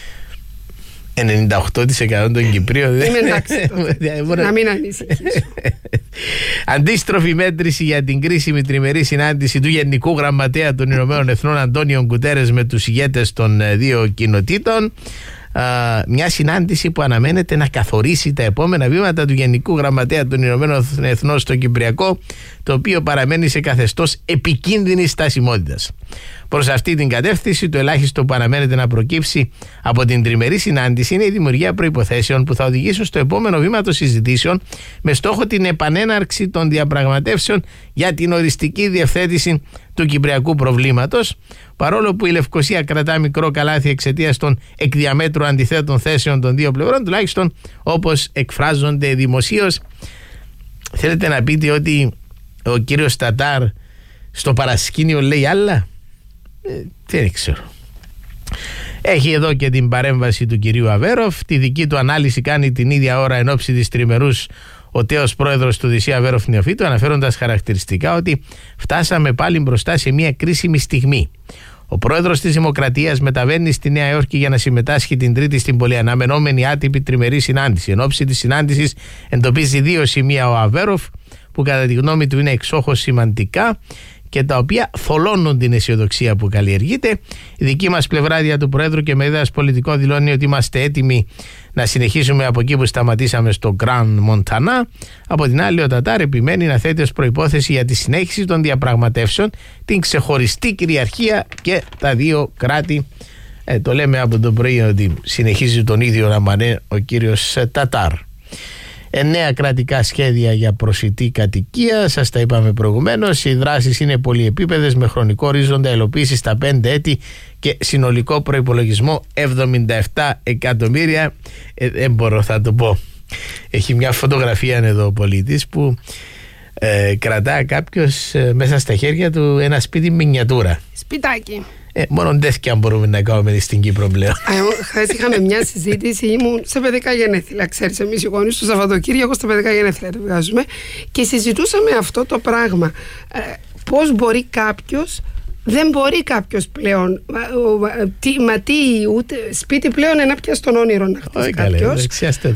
98% των Κυπρίων. Είμαι εντάξει. Να μην ανησυχήσω. Αντίστροφη μέτρηση για την κρίσιμη τριμερή συνάντηση του Γενικού Γραμματέα των Ηνωμένων Εθνών Αντώνιο Γκουτέρες με τους ηγέτες των 2 κοινοτήτων. Μια συνάντηση που αναμένεται να καθορίσει τα επόμενα βήματα του Γενικού Γραμματέα των Ηνωμένων Εθνών στο Κυπριακό, το οποίο παραμένει σε καθεστώς επικίνδυνης στασιμότητας. Προς αυτή την κατεύθυνση, το ελάχιστο που αναμένεται να προκύψει από την τριμερή συνάντηση είναι η δημιουργία προϋποθέσεων που θα οδηγήσουν στο επόμενο βήμα των συζητήσεων με στόχο την επανέναρξη των διαπραγματεύσεων για την οριστική διευθέτηση του κυπριακού προβλήματος. Παρόλο που η Λευκοσία κρατά μικρό καλάθι εξαιτίας των εκ διαμέτρου αντιθέτων θέσεων των 2 πλευρών, τουλάχιστον όπως εκφράζονται δημοσίως. Θέλετε να πείτε ότι ο κύριος Τατάρ στο παρασκήνιο λέει άλλα. Δεν ξέρω. Έχει εδώ και την παρέμβαση του κυρίου Αβέροφ. Τη δική του ανάλυση κάνει την ίδια ώρα εν ώψη της τριμερούς ο τέος πρόεδρος του ΔΣ Αβέροφ Νεοφύτου, αναφέροντας χαρακτηριστικά ότι φτάσαμε πάλι μπροστά σε μια κρίσιμη στιγμή. Ο πρόεδρος της Δημοκρατίας μεταβαίνει στη Νέα Υόρκη για να συμμετάσχει την Τρίτη στην πολυαναμενόμενη άτυπη τριμερή συνάντηση. Εν ώψη της συνάντησης εντοπίζει 2 σημεία ο Αβέροφ που κατά τη γνώμη του είναι εξόχως σημαντικά και τα οποία θολώνουν την αισιοδοξία που καλλιεργείται. Η δική μας πλευρά δια του Προέδρου και με ιδέας πολιτικών δηλώνει ότι είμαστε έτοιμοι να συνεχίσουμε από εκεί που σταματήσαμε στο Grand Montana. Από την άλλη, ο Τατάρ επιμένει να θέτει ως προϋπόθεση για τη συνέχιση των διαπραγματεύσεων την ξεχωριστή κυριαρχία και τα 2 κράτη. Το λέμε από το πρωί ότι συνεχίζει τον ίδιο ραμανέ ο κύριος Τατάρ. 9 κρατικά σχέδια για προσιτή κατοικία, σας τα είπαμε προηγουμένως. Οι δράσεις είναι πολυεπίπεδες με χρονικό ορίζοντα υλοποίηση στα 5 έτη και συνολικό προϋπολογισμό 77 εκατομμύρια. Δεν μπορώ, θα το πω. Έχει μια φωτογραφία εδώ ο πολίτης που κρατά κάποιος μέσα στα χέρια του ένα σπίτι μινιατούρα. Σπιτάκι. Μόνο τέτοια μπορούμε να κάνουμε στην Κύπρο πλέον. Χθες είχαμε μια συζήτηση, ήμουν σε παιδικά γενέθλια. Ξέρεις, εμείς οι γονείς στο Σαββατοκύριακο στα παιδικά γενέθλια εργάζομαι και συζητούσαμε αυτό το πράγμα. Πώς μπορεί κάποιος, δεν μπορεί κάποιος πλέον, ούτε σπίτι πλέον να πιάσει τον όνειρο να χτίσει κάποιος.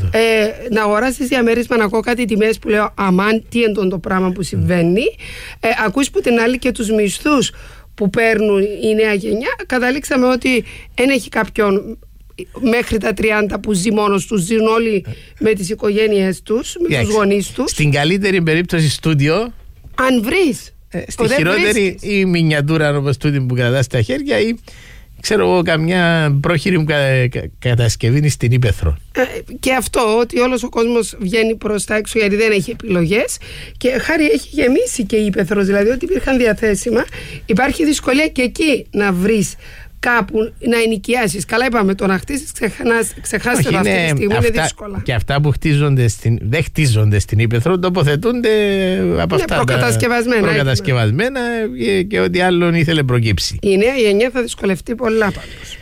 Να αγοράσεις διαμέρισμα, να ακούω κάτι τιμές που λέω αμάν, τι είναι το πράγμα που συμβαίνει. Ακούς που την άλλη και τους μισθούς που παίρνουν η νέα γενιά, καταλήξαμε ότι δεν έχει κάποιον μέχρι τα 30 που ζει μόνος τους, ζουν όλοι με τις οικογένειες τους, με τους γονείς τους. Στην καλύτερη περίπτωση στούντιο, αν βρεις. Στη χειρότερη η μινιατούρα όπως τούτη που κρατάς στα χέρια ή ξέρω εγώ καμιά πρόχειρη μου κατασκευή στην Ήπεθρο. Και αυτό ότι όλος ο κόσμος βγαίνει προς τα έξω γιατί δεν έχει επιλογές και χάρη έχει γεμίσει και η Ήπεθρος, δηλαδή ότι υπήρχαν διαθέσιμα, υπάρχει δυσκολία και εκεί να βρεις κάπου να ενοικιάσεις. Καλά είπαμε, το να χτίσεις ξεχάστε το αυτή τη στιγμή, είναι δύσκολα. Και αυτά που δεν χτίζονται στην Ήπεθρο τοποθετούνται από αυτά προκατασκευασμένα και ό,τι άλλον ήθελε προκύψει. Η νέα γενιά θα δυσκολευτεί πολλά πάντως.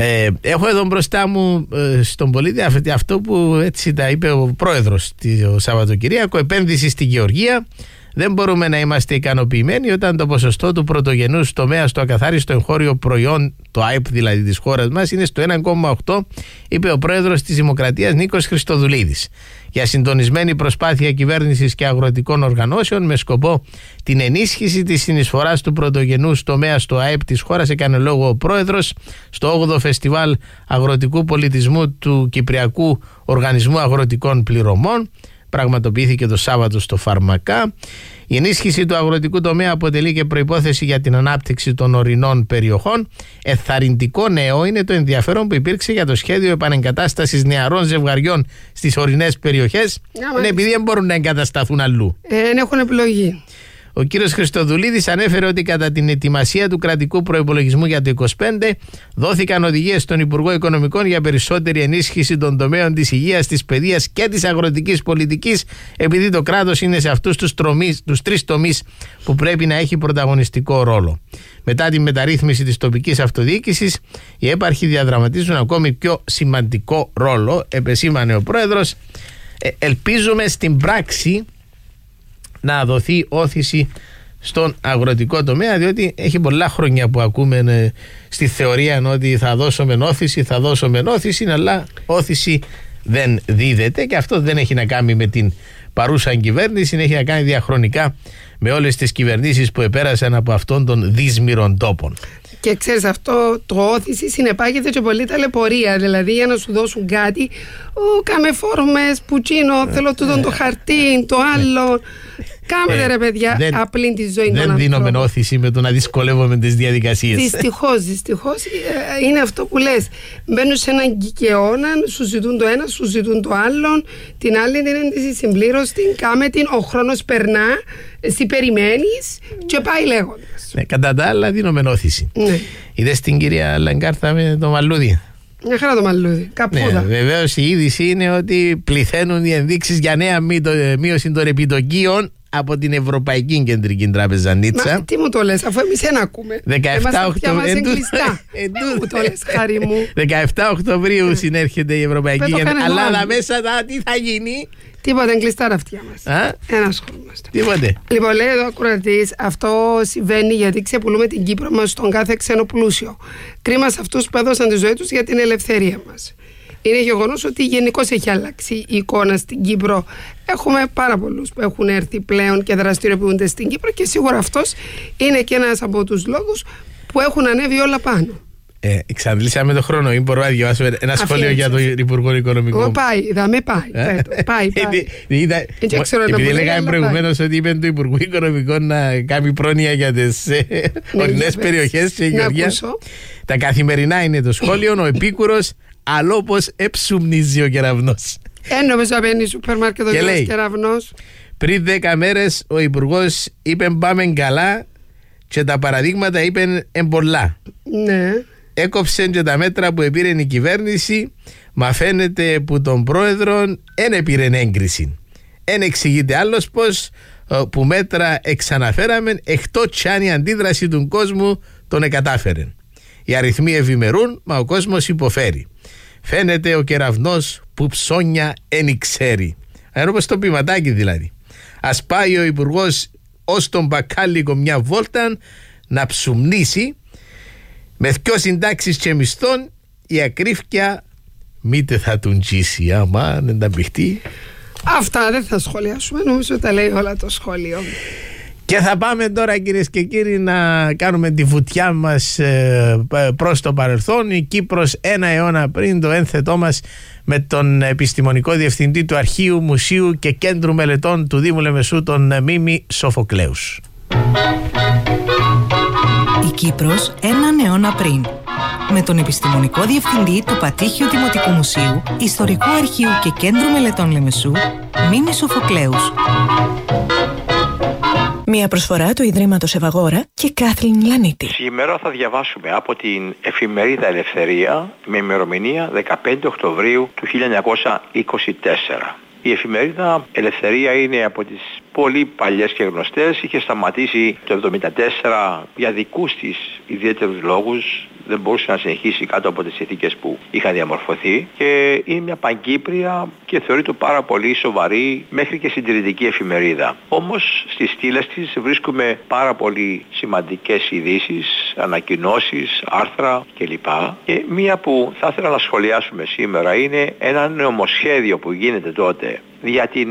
Έχω εδώ μπροστά μου στον πολίτη αυτό που έτσι τα είπε ο πρόεδρος το Σαββατοκυριακό, επένδυση στη γεωργία. Δεν μπορούμε να είμαστε ικανοποιημένοι όταν το ποσοστό του πρωτογενούς τομέα στο ακαθάριστο εγχώριο προϊόν, το ΑΕΠ δηλαδή της χώρας μας, είναι στο 1,8, είπε ο πρόεδρος της Δημοκρατίας Νίκος Χριστοδουλίδης. Για συντονισμένη προσπάθεια κυβέρνησης και αγροτικών οργανώσεων με σκοπό την ενίσχυση της συνεισφοράς του πρωτογενούς τομέα στο ΑΕΠ της χώρας, έκανε λόγο ο πρόεδρος στο 8ο Φεστιβάλ Αγροτικού Πολιτισμού του Κυπριακού Οργανισμού Αγροτικών Πληρωμών. Πραγματοποιήθηκε το Σάββατο στο Φαρμακά. Η ενίσχυση του αγροτικού τομέα αποτελεί και προϋπόθεση για την ανάπτυξη των ορεινών περιοχών. Ενθαρρυντικό νέο είναι το ενδιαφέρον που υπήρξε για το σχέδιο επανεγκατάστασης νεαρών ζευγαριών στις ορεινές περιοχές. Επειδή δεν μπορούν να εγκατασταθούν αλλού. Δεν έχουν επιλογή. Ο κύριος Χριστοδουλίδης ανέφερε ότι κατά την ετοιμασία του κρατικού προϋπολογισμού για το 2025 δόθηκαν οδηγίες στον Υπουργό Οικονομικών για περισσότερη ενίσχυση των τομέων της υγείας, της παιδείας και της αγροτικής πολιτικής, επειδή το κράτος είναι σε αυτούς τους 3 τομείς που πρέπει να έχει πρωταγωνιστικό ρόλο. Μετά τη μεταρρύθμιση της τοπικής αυτοδιοίκησης, οι έπαρχοι διαδραματίζουν ακόμη πιο σημαντικό ρόλο, επεσήμανε ο πρόεδρος. Ελπίζουμε στην πράξη να δοθεί όθηση στον αγροτικό τομέα, διότι έχει πολλά χρόνια που ακούμε στη θεωρία ότι θα δώσουμε όθηση, αλλά όθηση δεν δίδεται και αυτό δεν έχει να κάνει με την παρούσα κυβέρνηση, έχει να κάνει διαχρονικά με όλες τις κυβερνήσεις που επέρασαν από αυτόν των δύσμυρων τόπων. Και ξέρεις, αυτό το όθηση συνεπάγεται και πολύ ταλαιπωρία. Δηλαδή, για να σου δώσουν κάτι, κάμε φόρμες, πουτσίνο, θέλω τούτον το χαρτί, το άλλο. Κάμετε ρε παιδιά, απλήν τη ζωή των ανθρώπων. Δεν δίνουμε όθηση με το να δυσκολεύουμε τις διαδικασίες. Δυστυχώς είναι αυτό που λες. Μπαίνουν σε έναν κικαιώνα, σου ζητούν το ένα, σου ζητούν το άλλο. Την άλλη την έντηση συμπλήρωση, κάμε την, ο χρόνος περνά, εσύ περιμένεις και πάει λέγοντας. Ναι, κατά τα άλλα δίνουμε όθηση. Ναι. Είδες την κυρία Λαγκάρθα με το μαλλούδι? Μια χαρά το μαλλούδι, καπούδα. Ναι, βεβαίως η είδηση είναι ότι πληθαίνουν οι ενδείξεις για νέα μείωση των επιτοκίων, από την Ευρωπαϊκή Κεντρική Τράπεζα Νίτσα. Μα τι μου το λες, αφού εμείς ένα ακούμε. 17 Οκτωβρίου. Μου το λες, χάρη μου. 17 Οκτωβρίου συνέρχεται η Ευρωπαϊκή Κεντρική. Αλλά μέσα τι θα γίνει? Τίποτα, είναι κλειστά τα αυτιά μας. Ένα ασχολούμαστε. Τίποτε. Λοιπόν, λέει εδώ ο ακροατής, αυτό συμβαίνει γιατί ξεπουλούμε την Κύπρο μας στον κάθε ξένο πλούσιο. Κρίμα σε αυτούς που έδωσαν τη ζωή τους για την ελευθερία μας. Είναι γεγονός ότι γενικώς έχει αλλάξει η εικόνα στην Κύπρο. Έχουμε πάρα πολλούς που έχουν έρθει πλέον και δραστηριοποιούνται στην Κύπρο και σίγουρα αυτός είναι και ένας από τους λόγους που έχουν ανέβει όλα πάνω. Εξαντλήσαμε το χρόνο. Ή μπορώ να διαβάσω ένα σχόλιο για τον Υπουργό Οικονομικών? Πάει, πάει. Επειδή λέγαμε προηγουμένως ότι είπε του Υπουργού Οικονομικών να κάνει πρόνοια για τις ορεινές περιοχές και Γεωργία. Τα καθημερινά είναι το σχόλιο. Ο επίκουρος αλόπως εψουμνίζει ο κεραυνός. Νομίζω απένει σούπερ μάρκετ ο κεραυνός. Πριν 10 μέρες ο Υπουργός είπε πάμε καλά και τα παραδείγματα είπε εμπολά. Ναι. Έκοψε και τα μέτρα που επήρε η κυβέρνηση, μα φαίνεται που τον πρόεδρο δεν επήρε έγκριση. Εν εξηγείται άλλος πως που μέτρα εξαναφέραμε εκτός κι αν η αντίδραση του κόσμου τον εκατάφερε. Οι αριθμοί ευημερούν, μα ο κόσμος υποφέρει. Φαίνεται ο κεραυνός που ψώνια εν ξέρει. Είναι όπως το ποιηματάκι δηλαδή. Ας πάει ο Υπουργός ως τον μπακάλικο μια βόλτα να ψουμνήσει με 2 συντάξεις και μισθών, η ακρίφκεια μήτε θα τον τζίσει άμα δεν τα μπηχτεί. Αυτά δεν θα σχολιάσουμε, νομίζω τα λέει όλα το σχόλιο. Και θα πάμε τώρα κυρίες και κύριοι να κάνουμε τη βουτιά μας προς το παρελθόν. Η Κύπρος 1 αιώνα πριν, το ένθετό μας με τον επιστημονικό διευθυντή του Αρχείου, Μουσείου και Κέντρου Μελετών του Δήμου Λεμεσού, τον Μίμη Σοφοκλέους. Η Κύπρος 1 αιώνα πριν, με τον επιστημονικό διευθυντή του Πατήχιου Δημοτικού Μουσείου, Ιστορικού Αρχείου και Κέντρου Μελετών Λεμεσού, Μίμη Σοφοκλέους. Μια προσφορά του Ιδρύματος Ευαγόρα και Κάθλιν Λανίτη. Σήμερα θα διαβάσουμε από την εφημερίδα Ελευθερία με ημερομηνία 15 Οκτωβρίου του 1924. Η εφημερίδα Ελευθερία είναι από τις πολύ παλιές και γνωστές. Είχε σταματήσει το 1974 για δικούς της ιδιαίτερους λόγους. Δεν μπορούσε να συνεχίσει κάτω από τις συνθήκες που είχαν διαμορφωθεί και είναι μια πανκύπρια και θεωρείται πάρα πολύ σοβαρή μέχρι και συντηρητική εφημερίδα. Όμως στις στήλες της βρίσκουμε πάρα πολύ σημαντικές ειδήσεις, ανακοινώσεις, άρθρα κλπ. Και μία που θα ήθελα να σχολιάσουμε σήμερα είναι ένα νομοσχέδιο που γίνεται τότε για την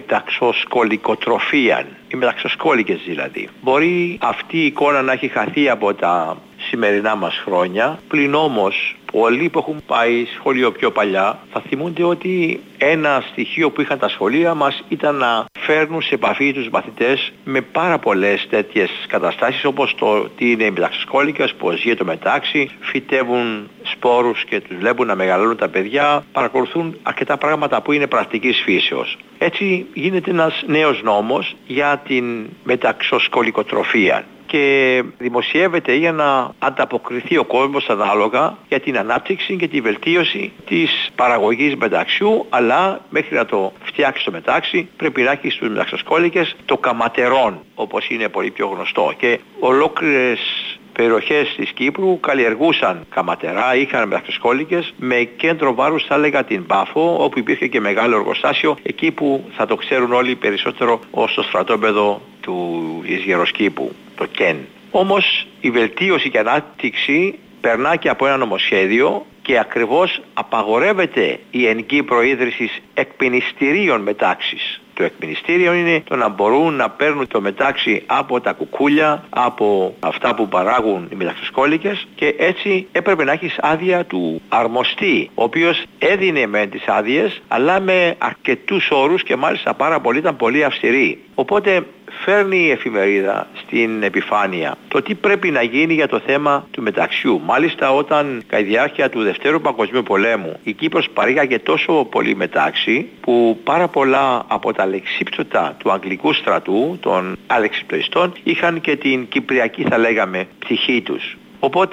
μεταξοσκολικοτροφία, οι μεταξοσκόλικες δηλαδή. Μπορεί αυτή η εικόνα να έχει χαθεί από τα σημερινά μας χρόνια, πλην όμως πολλοί που έχουν πάει σχολείο πιο παλιά θα θυμούνται ότι ένα στοιχείο που είχαν τα σχολεία μας ήταν να φέρνουν σε επαφή τους μαθητές με πάρα πολλές τέτοιες καταστάσεις, όπως το τι είναι οι μεταξοσκόλικες, πώς γίνεται το μετάξι, φυτεύουν σπόρους και τους βλέπουν να μεγαλώνουν τα παιδιά, παρακολουθούν αρκετά πράγματα που είναι πρακτικής φύσεως. Έτσι γίνεται ένας νέος νόμος για την μεταξοσκολικοτροφία και δημοσιεύεται για να ανταποκριθεί ο κόσμος ανάλογα για την ανάπτυξη και τη βελτίωση της παραγωγής μεταξιού, αλλά μέχρι να το φτιάξει το μετάξι πρέπει να έχει στους μεταξοσκόλικες το καματερόν, όπως είναι πολύ πιο γνωστό, και ολόκληρες περιοχές της Κύπρου καλλιεργούσαν καματερά, είχαν μεταξοσκόλικες, με κέντρο βάρους θα έλεγα την Πάφο, όπου υπήρχε και μεγάλο εργοστάσιο, εκεί που θα το ξέρουν όλοι περισσότερο ως το στρατόπεδο της Γεροσκήπου, το ΚΕΝ. Όμως η βελτίωση και ανάπτυξη περνά και από ένα νομοσχέδιο και ακριβώς απαγορεύεται η εν Κύπρο ίδρυσης εκμηνιστηρίων μετάξης. Το εκμηνιστήριο είναι το να μπορούν να παίρνουν το μετάξι από τα κουκούλια, από αυτά που παράγουν οι μεταξοσκόλικες, και έτσι έπρεπε να έχεις άδεια του αρμοστή, ο οποίος έδινε με τις άδειες αλλά με αρκετούς όρους και μάλιστα πάρα πολύ, ήταν πολύ αυστηροί. Οπότε φέρνει η εφημερίδα στην επιφάνεια το τι πρέπει να γίνει για το θέμα του μεταξιού. Μάλιστα όταν κατά τη διάρκεια του Δευτέρου Παγκοσμίου Πολέμου η Κύπρος παρήγαγε τόσο πολύ μετάξι που πάρα πολλά από τα λεξίπτωτα του Αγγλικού στρατού, των αλεξιπτοιστών, είχαν και την κυπριακή θα λέγαμε ψυχή τους. Οπότε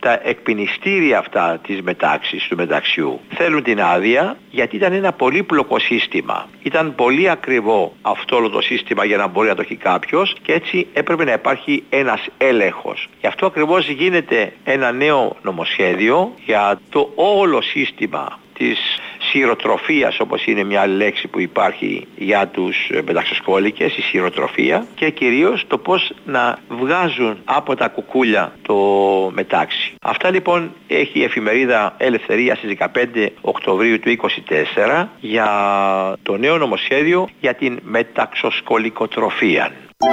τα εκπηνιστήρια αυτά της μετάξης, του μεταξιού, θέλουν την άδεια, γιατί ήταν ένα πολύπλοκο σύστημα. Ήταν πολύ ακριβό αυτό όλο το σύστημα για να μπορεί να το έχει κάποιος, και έτσι έπρεπε να υπάρχει ένας έλεγχος. Γι' αυτό ακριβώς γίνεται ένα νέο νομοσχέδιο για το όλο σύστημα της σιροτροφίας, όπως είναι μια λέξη που υπάρχει για τους μεταξοσκόλικες, η σιροτροφία, και κυρίως το πώς να βγάζουν από τα κουκούλια το μετάξι. Αυτά λοιπόν έχει η εφημερίδα Ελευθερία στις 15 Οκτωβρίου του 2024 για το νέο νομοσχέδιο για την μεταξοσκολικοτροφία.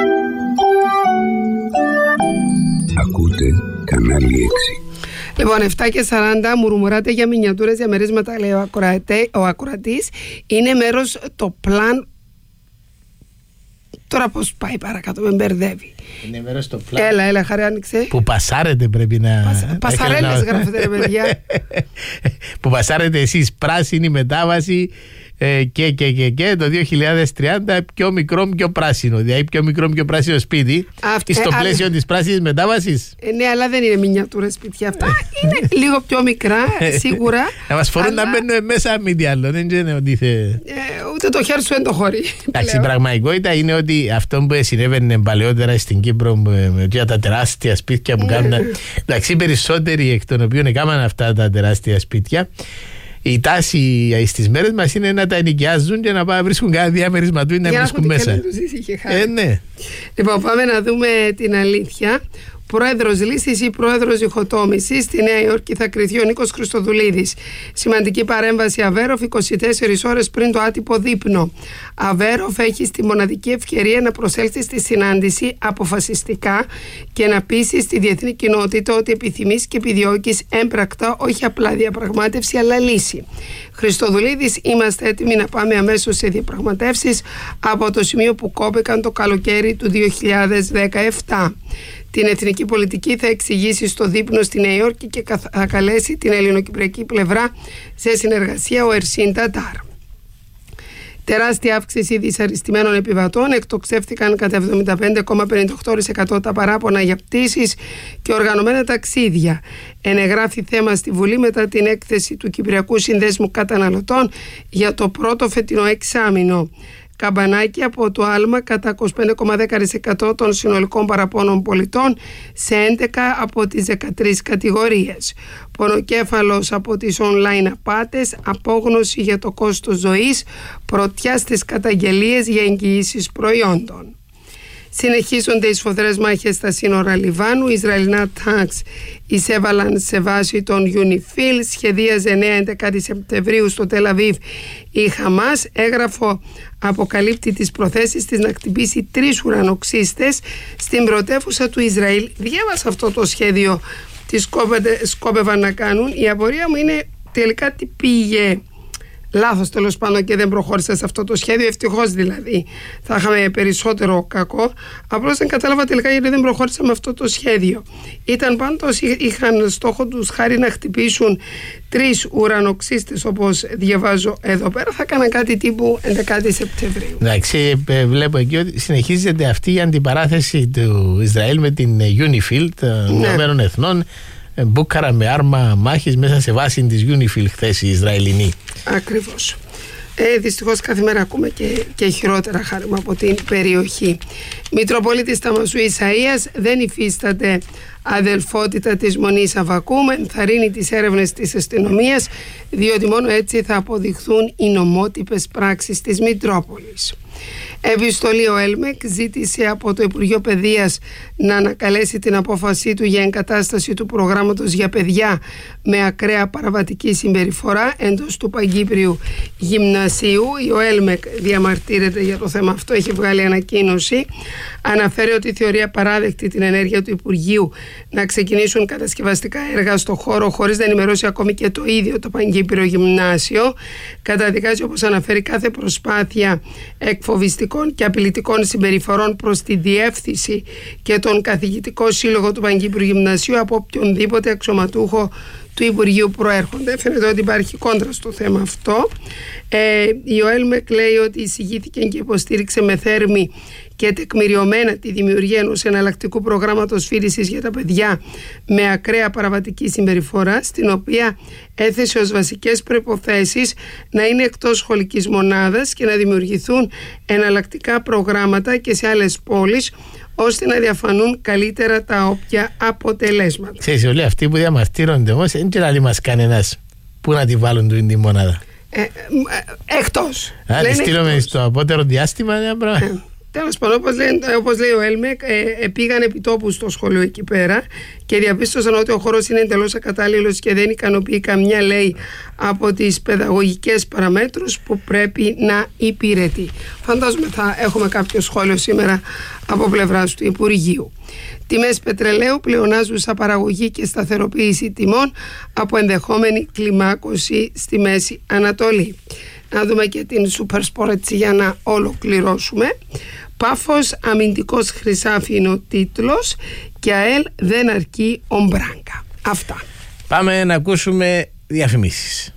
Ακούτε κανάλι 6. Λοιπόν, 7:40 μουρμουράτε για μινιατούρες διαμερίσματα, λέει ο ακροατής. Είναι μέρος το πλάν. Τώρα πώς πάει παρακάτω, με μπερδεύει. Είναι μέρος το πλάν. Έλα, Χαρή, άνοιξε. Που πασάρετε πρέπει να... Πασαρέλες γράφετε, ρε παιδιά. Που πασάρετε εσείς, πράσινη μετάβαση και το 2030 πιο μικρό, πιο πράσινο. Δηλαδή πιο μικρό, πιο πράσινο σπίτι. Στο πλαίσιο της πράσινης μετάβασης. Ναι, αλλά δεν είναι μινιατούρες σπίτια αυτά. Είναι λίγο πιο μικρά, σίγουρα. Να μας φορούν να μπαίνουμε μέσα, μη τι άλλο. Δεν είναι ότι ούτε το χέρι σου δεν το χωρεί. Εντάξει, η πραγματικότητα είναι ότι αυτό που συνέβαινε παλαιότερα στην Κύπρο με τα τεράστια σπίτια που κάνουν. Εντάξει, περισσότεροι εκ των οποίων έκαναν αυτά τα τεράστια σπίτια. Η τάση στις μέρες μας είναι να τα ενοικιάζουν και να βρίσκουν κάθε διαμέρισμα του ή να βρίσκουν μέσα. Ναι. Λοιπόν, πάμε να δούμε την αλήθεια. Πρόεδρος λύσης ή πρόεδρος διχοτόμησης. Στη Νέα Υόρκη θα κριθεί ο Νίκος Χριστοδουλίδης. Σημαντική παρέμβαση Αβέροφ 24 ώρες πριν το άτυπο δείπνο. Αβέροφ έχει στη μοναδική ευκαιρία να προσέλθει στη συνάντηση αποφασιστικά και να πείσει στη διεθνή κοινότητα ότι επιθυμείς και επιδιώκεις έμπρακτα όχι απλά διαπραγμάτευση αλλά λύση. Χριστοδουλίδης, είμαστε έτοιμοι να πάμε αμέσως σε διαπραγματεύσεις από το σημείο που κόπηκαν το καλοκαίρι του 2017. Την εθνική πολιτική θα εξηγήσει στο δείπνο στη Νέα Υόρκη και θα καλέσει την ελληνοκυπριακή πλευρά σε συνεργασία ο Ερσίν Τατάρ. Τεράστια αύξηση δυσαρεστημένων επιβατών. Εκτοξεύτηκαν κατά 75,58% τα παράπονα για πτήσεις και οργανωμένα ταξίδια. Ενεγράφει θέμα στη Βουλή μετά την έκθεση του Κυπριακού Συνδέσμου Καταναλωτών για το πρώτο φετινό εξάμηνο. Καμπανάκι από το άλμα κατά 25,10% των συνολικών παραπώνων πολιτών σε 11 από τις 13 κατηγορίες. Πονοκέφαλος από τις online απάτες, απόγνωση για το κόστος ζωής, πρωτιά στις καταγγελίες για εγγυήσεις προϊόντων. Συνεχίζονται οι σφοδρές μάχες στα σύνορα Λιβάνου. Οι Ισραηλινά τάγκς εισέβαλαν σε βάση των UNIFIL. Σχεδίαζε 9-11 Σεπτεμβρίου στο Τελ Αβίβ η Χαμάς. Έγγραφο αποκαλύπτει τις προθέσεις της να χτυπήσει 3 ουρανοξύστες στην πρωτεύουσα του Ισραήλ. Διάβασα αυτό το σχέδιο τι σκόπευαν να κάνουν. Η απορία μου είναι τελικά τι πήγε λάθος τέλος πάντων και δεν προχώρησα σε αυτό το σχέδιο. Ευτυχώς δηλαδή θα είχαμε περισσότερο κακό. Απλώς δεν κατάλαβα τελικά γιατί δεν προχώρησα με αυτό το σχέδιο. Ήταν πάντως, είχαν στόχο τους χάρη να χτυπήσουν 3 ουρανοξύστες όπως διαβάζω εδώ πέρα. Θα έκανα κάτι τύπου 11 Σεπτεμβρίου. Εντάξει, βλέπω εκεί ότι συνεχίζεται αυτή η αντιπαράθεση του Ισραήλ με την UNIFIL των Ηνωμένων Εθνών. Μπούκαρα με άρμα μάχης μέσα σε βάση της UNIFIL χθες η Ισραηλινή. Ακριβώς. Δυστυχώς κάθε μέρα ακούμε και χειρότερα χάρημα από την περιοχή. Μητροπολίτης Ταμασού Ισαΐας, δεν υφίσταται αδελφότητα της Μονής Αβακούμ, ενθαρρύνει τις έρευνες της αστυνομίας, διότι μόνο έτσι θα αποδειχθούν οι νομότυπες πράξεις της Μητρόπολης. Επιστολή ο ΕΛΜΕΚ ζήτησε από το Υπουργείο Παιδείας να ανακαλέσει την απόφασή του για εγκατάσταση του προγράμματος για παιδιά με ακραία παραβατική συμπεριφορά εντός του Παγκύπριου Γυμνασίου. Ο ΕΛΜΕΚ διαμαρτύρεται για το θέμα αυτό, έχει βγάλει ανακοίνωση. Αναφέρει ότι θεωρεί απαράδεκτη την ενέργεια του Υπουργείου να ξεκινήσουν κατασκευαστικά έργα στο χώρο χωρίς να ενημερώσει ακόμη και το ίδιο το Παγκύπριο Γυμνάσιο. Καταδικάζει, όπως αναφέρει, κάθε προσπάθεια εκφοβιστικών και απειλητικών συμπεριφορών προς τη διεύθυνση και τον καθηγητικό σύλλογο του Παγκύπριου Γυμνασίου από οποιονδήποτε αξιωματούχο του Υπουργείου προέρχονται. Φαίνεται ότι υπάρχει κόντρα στο θέμα αυτό. Η ΟΕΛΜΕΚ λέει ότι εισηγήθηκε και υποστήριξε με θέρμη και τεκμηριωμένα τη δημιουργία ενός εναλλακτικού προγράμματος φοιτησης για τα παιδιά με ακραία παραβατική συμπεριφορά, στην οποία έθεσε ως βασικές προϋποθέσεις να είναι εκτός σχολικής μονάδας και να δημιουργηθούν εναλλακτικά προγράμματα και σε άλλες πόλεις, ώστε να διαφανούν καλύτερα τα όποια αποτελέσματα. Ξέρεις, όλοι αυτοί που διαμαρτύρονται όμως, δεν ξέρει μας κανένας πού να τη βάλουν τη μονάδα. Εκτός. Αν τη στείλουμε στο απότερο διάστημα, είναι πράγμα. Τέλος πάντων, όπως λέει ο Έλμεκ, πήγαν επί τόπου στο σχολείο εκεί πέρα και διαπίστωσαν ότι ο χώρος είναι εντελώς ακατάλληλος και δεν ικανοποιεί καμιά, λέει, από τις παιδαγωγικές παραμέτρους που πρέπει να υπηρετεί. Φαντάζομαι θα έχουμε κάποιο σχόλιο σήμερα από πλευράς του Υπουργείου. Τιμές πετρελαίου, πλεονάζουσα παραγωγή και σταθεροποίηση τιμών από ενδεχόμενη κλιμάκωση στη Μέση Ανατολή. Να δούμε και την Super Sport έτσι για να ολοκληρώσουμε. Πάφος αμυντικός Χρυσάφι είναι ο τίτλος και ΑΕΛ δεν αρκεί ο Μπράγκα. Αυτά. Πάμε να ακούσουμε διαφημίσεις.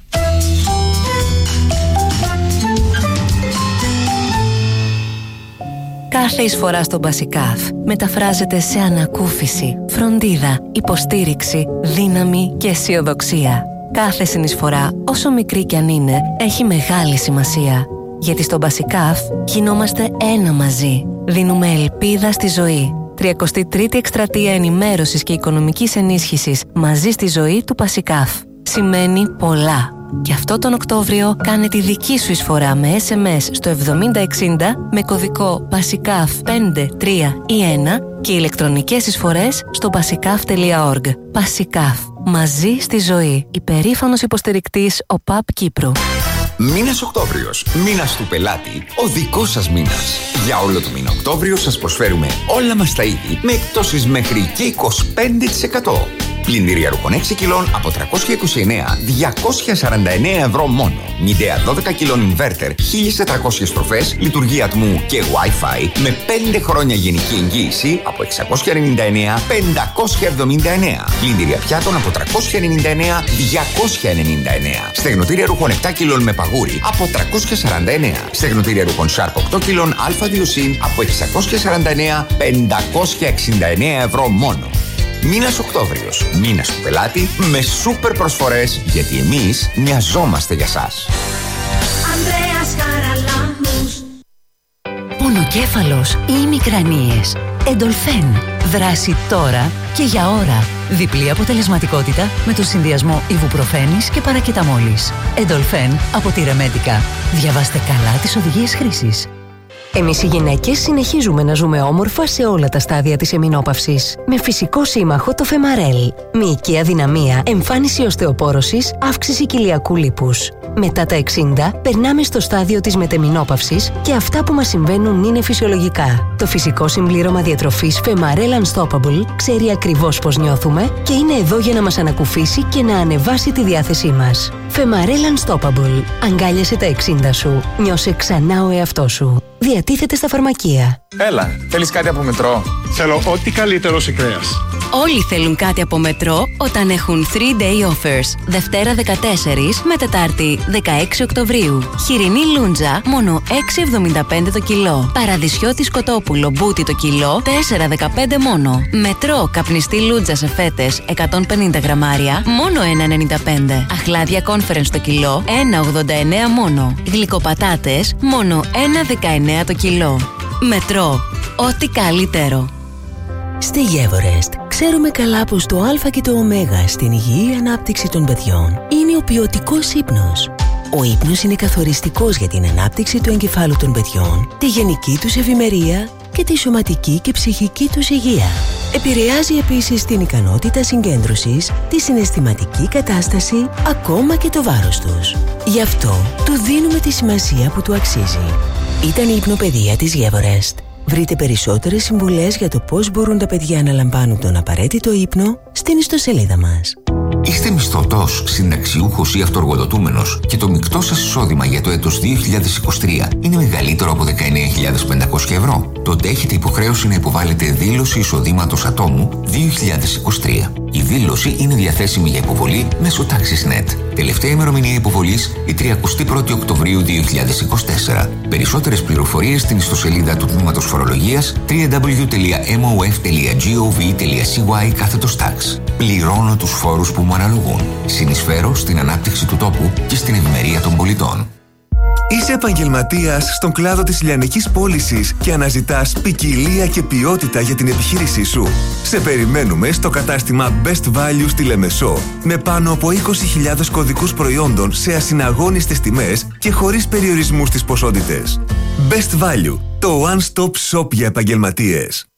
Κάθε εισφορά στο Μπασικάφ μεταφράζεται σε ανακούφιση, φροντίδα, υποστήριξη, δύναμη και αισιοδοξία. Κάθε συνεισφορά, όσο μικρή κι αν είναι, έχει μεγάλη σημασία. Γιατί στο Μπασικάφ γινόμαστε ένα μαζί. Δίνουμε ελπίδα στη ζωή. 33η εκστρατεία ενημέρωσης και οικονομικής ενίσχυσης μαζί στη ζωή του Μπασικάφ. Σημαίνει πολλά. Και αυτό τον Οκτώβριο κάνε τη δική σου εισφορά με SMS στο 7060 με κωδικό BASICAF 5, 3 ή 1 και ηλεκτρονικές εισφορές στο basicaf.org. BASICAF. Μαζί στη ζωή. Υπερήφανος υποστηρικτής ΟΠΑΠ Κύπρου. Μήνας Οκτώβριος. Μήνας του πελάτη. Ο δικός σας μήνας. Για όλο το μήνα Οκτώβριο σας προσφέρουμε όλα μας τα είδη με εκπτώσεις μέχρι και 25%. Πλυντήρια ρούχων 6 κιλών από 329-249 ευρώ μόνο. Midea 12 κιλών inverter, 1400 στροφές, λειτουργία ατμού και Wi-Fi με 5 χρόνια γενική εγγύηση από 699-579. Πλυντήρια πιάτων από 399-299. Στεγνοτήρια ρούχων 7 κιλών με παγούρι από 349. Στεγνοτήρια ρούχων Sharp 8 κιλών Α2 συν από 649-569 ευρώ μόνο. Μήνας Οκτώβριος. Μήνας του πελάτη με σούπερ προσφορές, γιατί εμείς νοιαζόμαστε για σας. Ανδρέας Χαραλάμπους. Πονοκέφαλος ή μικρανίες. Εντολφέν. Δράση τώρα και για ώρα. Διπλή αποτελεσματικότητα με το συνδυασμό ιβουπροφένης και παρακεταμόλης. Εντολφέν από τη Ρεμέντικα. Διαβάστε καλά τις οδηγίες χρήσης. Εμείς οι γυναίκες συνεχίζουμε να ζούμε όμορφα σε όλα τα στάδια της εμεινόπαυσης. Με φυσικό σύμμαχο το Φεμαρέλ. Μυϊκή αδυναμία, εμφάνιση οστεοπόρωσης, αύξηση κοιλιακού λίπους. Μετά τα 60, περνάμε στο στάδιο της μετεμεινόπαυσης και αυτά που μας συμβαίνουν είναι φυσιολογικά. Το φυσικό συμπλήρωμα διατροφής Femarel Unstoppable ξέρει ακριβώς πώς νιώθουμε και είναι εδώ για να μας ανακουφίσει και να ανεβάσει τη διάθεσή μας. Femarel Unstoppable. Αγκάλιασε τα 60 σου. Νιώσε ξανά ο εαυτός σου. Διατίθεται στα φαρμακεία. Έλα, θέλεις κάτι από Μετρό? Θέλω ό,τι καλύτερο σε κρέας. Όλοι θέλουν κάτι από Μετρό όταν έχουν 3-day offers. Δευτέρα 14 με Τετάρτη 16 Οκτωβρίου. Χοιρινή λούντζα μόνο 6,75 το κιλό. Παραδεισιώτη κοτόπουλο μπούτι το κιλό 4,15 μόνο. Μετρό καπνιστή λούντζα σε φέτες 150 γραμμάρια μόνο 1,95. Αχλάδια Conference το κιλό 1,89 μόνο. Γλυκοπατάτες μόνο 1,19 το κιλό. Μετρό. Ό,τι καλύτερο. Στη Γεύορεστ ξέρουμε καλά πως το Α και το Ω στην υγιή ανάπτυξη των παιδιών είναι ο ποιοτικός ύπνος. Ο ύπνος είναι καθοριστικός για την ανάπτυξη του εγκεφάλου των παιδιών, τη γενική τους ευημερία και τη σωματική και ψυχική τους υγεία. Επηρεάζει επίσης την ικανότητα συγκέντρωσης, τη συναισθηματική κατάσταση, ακόμα και το βάρος τους. Γι' αυτό του δίνουμε τη σημασία που του αξίζει. Ήταν η ύπνοπαιδεία της Γεύορεστ. Βρείτε περισσότερες συμβουλές για το πώς μπορούν τα παιδιά να λαμβάνουν τον απαραίτητο ύπνο στην ιστοσελίδα μας. Είστε μισθωτός, συνταξιούχος ή αυτοεργοδοτούμενος και το μεικτό σας εισόδημα για το έτος 2023 είναι μεγαλύτερο από 19.500 ευρώ. Τότε έχετε υποχρέωση να υποβάλλετε δήλωση εισοδήματος ατόμου 2023. Η δήλωση είναι διαθέσιμη για υποβολή μέσω TaxisNet. Τελευταία ημερομηνία υποβολής η 31η Οκτωβρίου 2024. Περισσότερες πληροφορίες στην ιστοσελίδα του Τμήματος Φορολογίας www.mof.gov.cy/tax. Πληρώνω τους φόρους που μου αναλογούν. Συνεισφέρω στην ανάπτυξη του τόπου και στην ευημερία των πολιτών. Είσαι επαγγελματίας στον κλάδο της λιανικής πώλησης και αναζητάς ποικιλία και ποιότητα για την επιχείρησή σου. Σε περιμένουμε στο κατάστημα Best Value στη Λεμεσό, με πάνω από 20.000 κωδικούς προϊόντων σε ασυναγώνιστες τιμές και χωρίς περιορισμούς στις ποσότητες. Best Value, το one-stop shop για επαγγελματίες.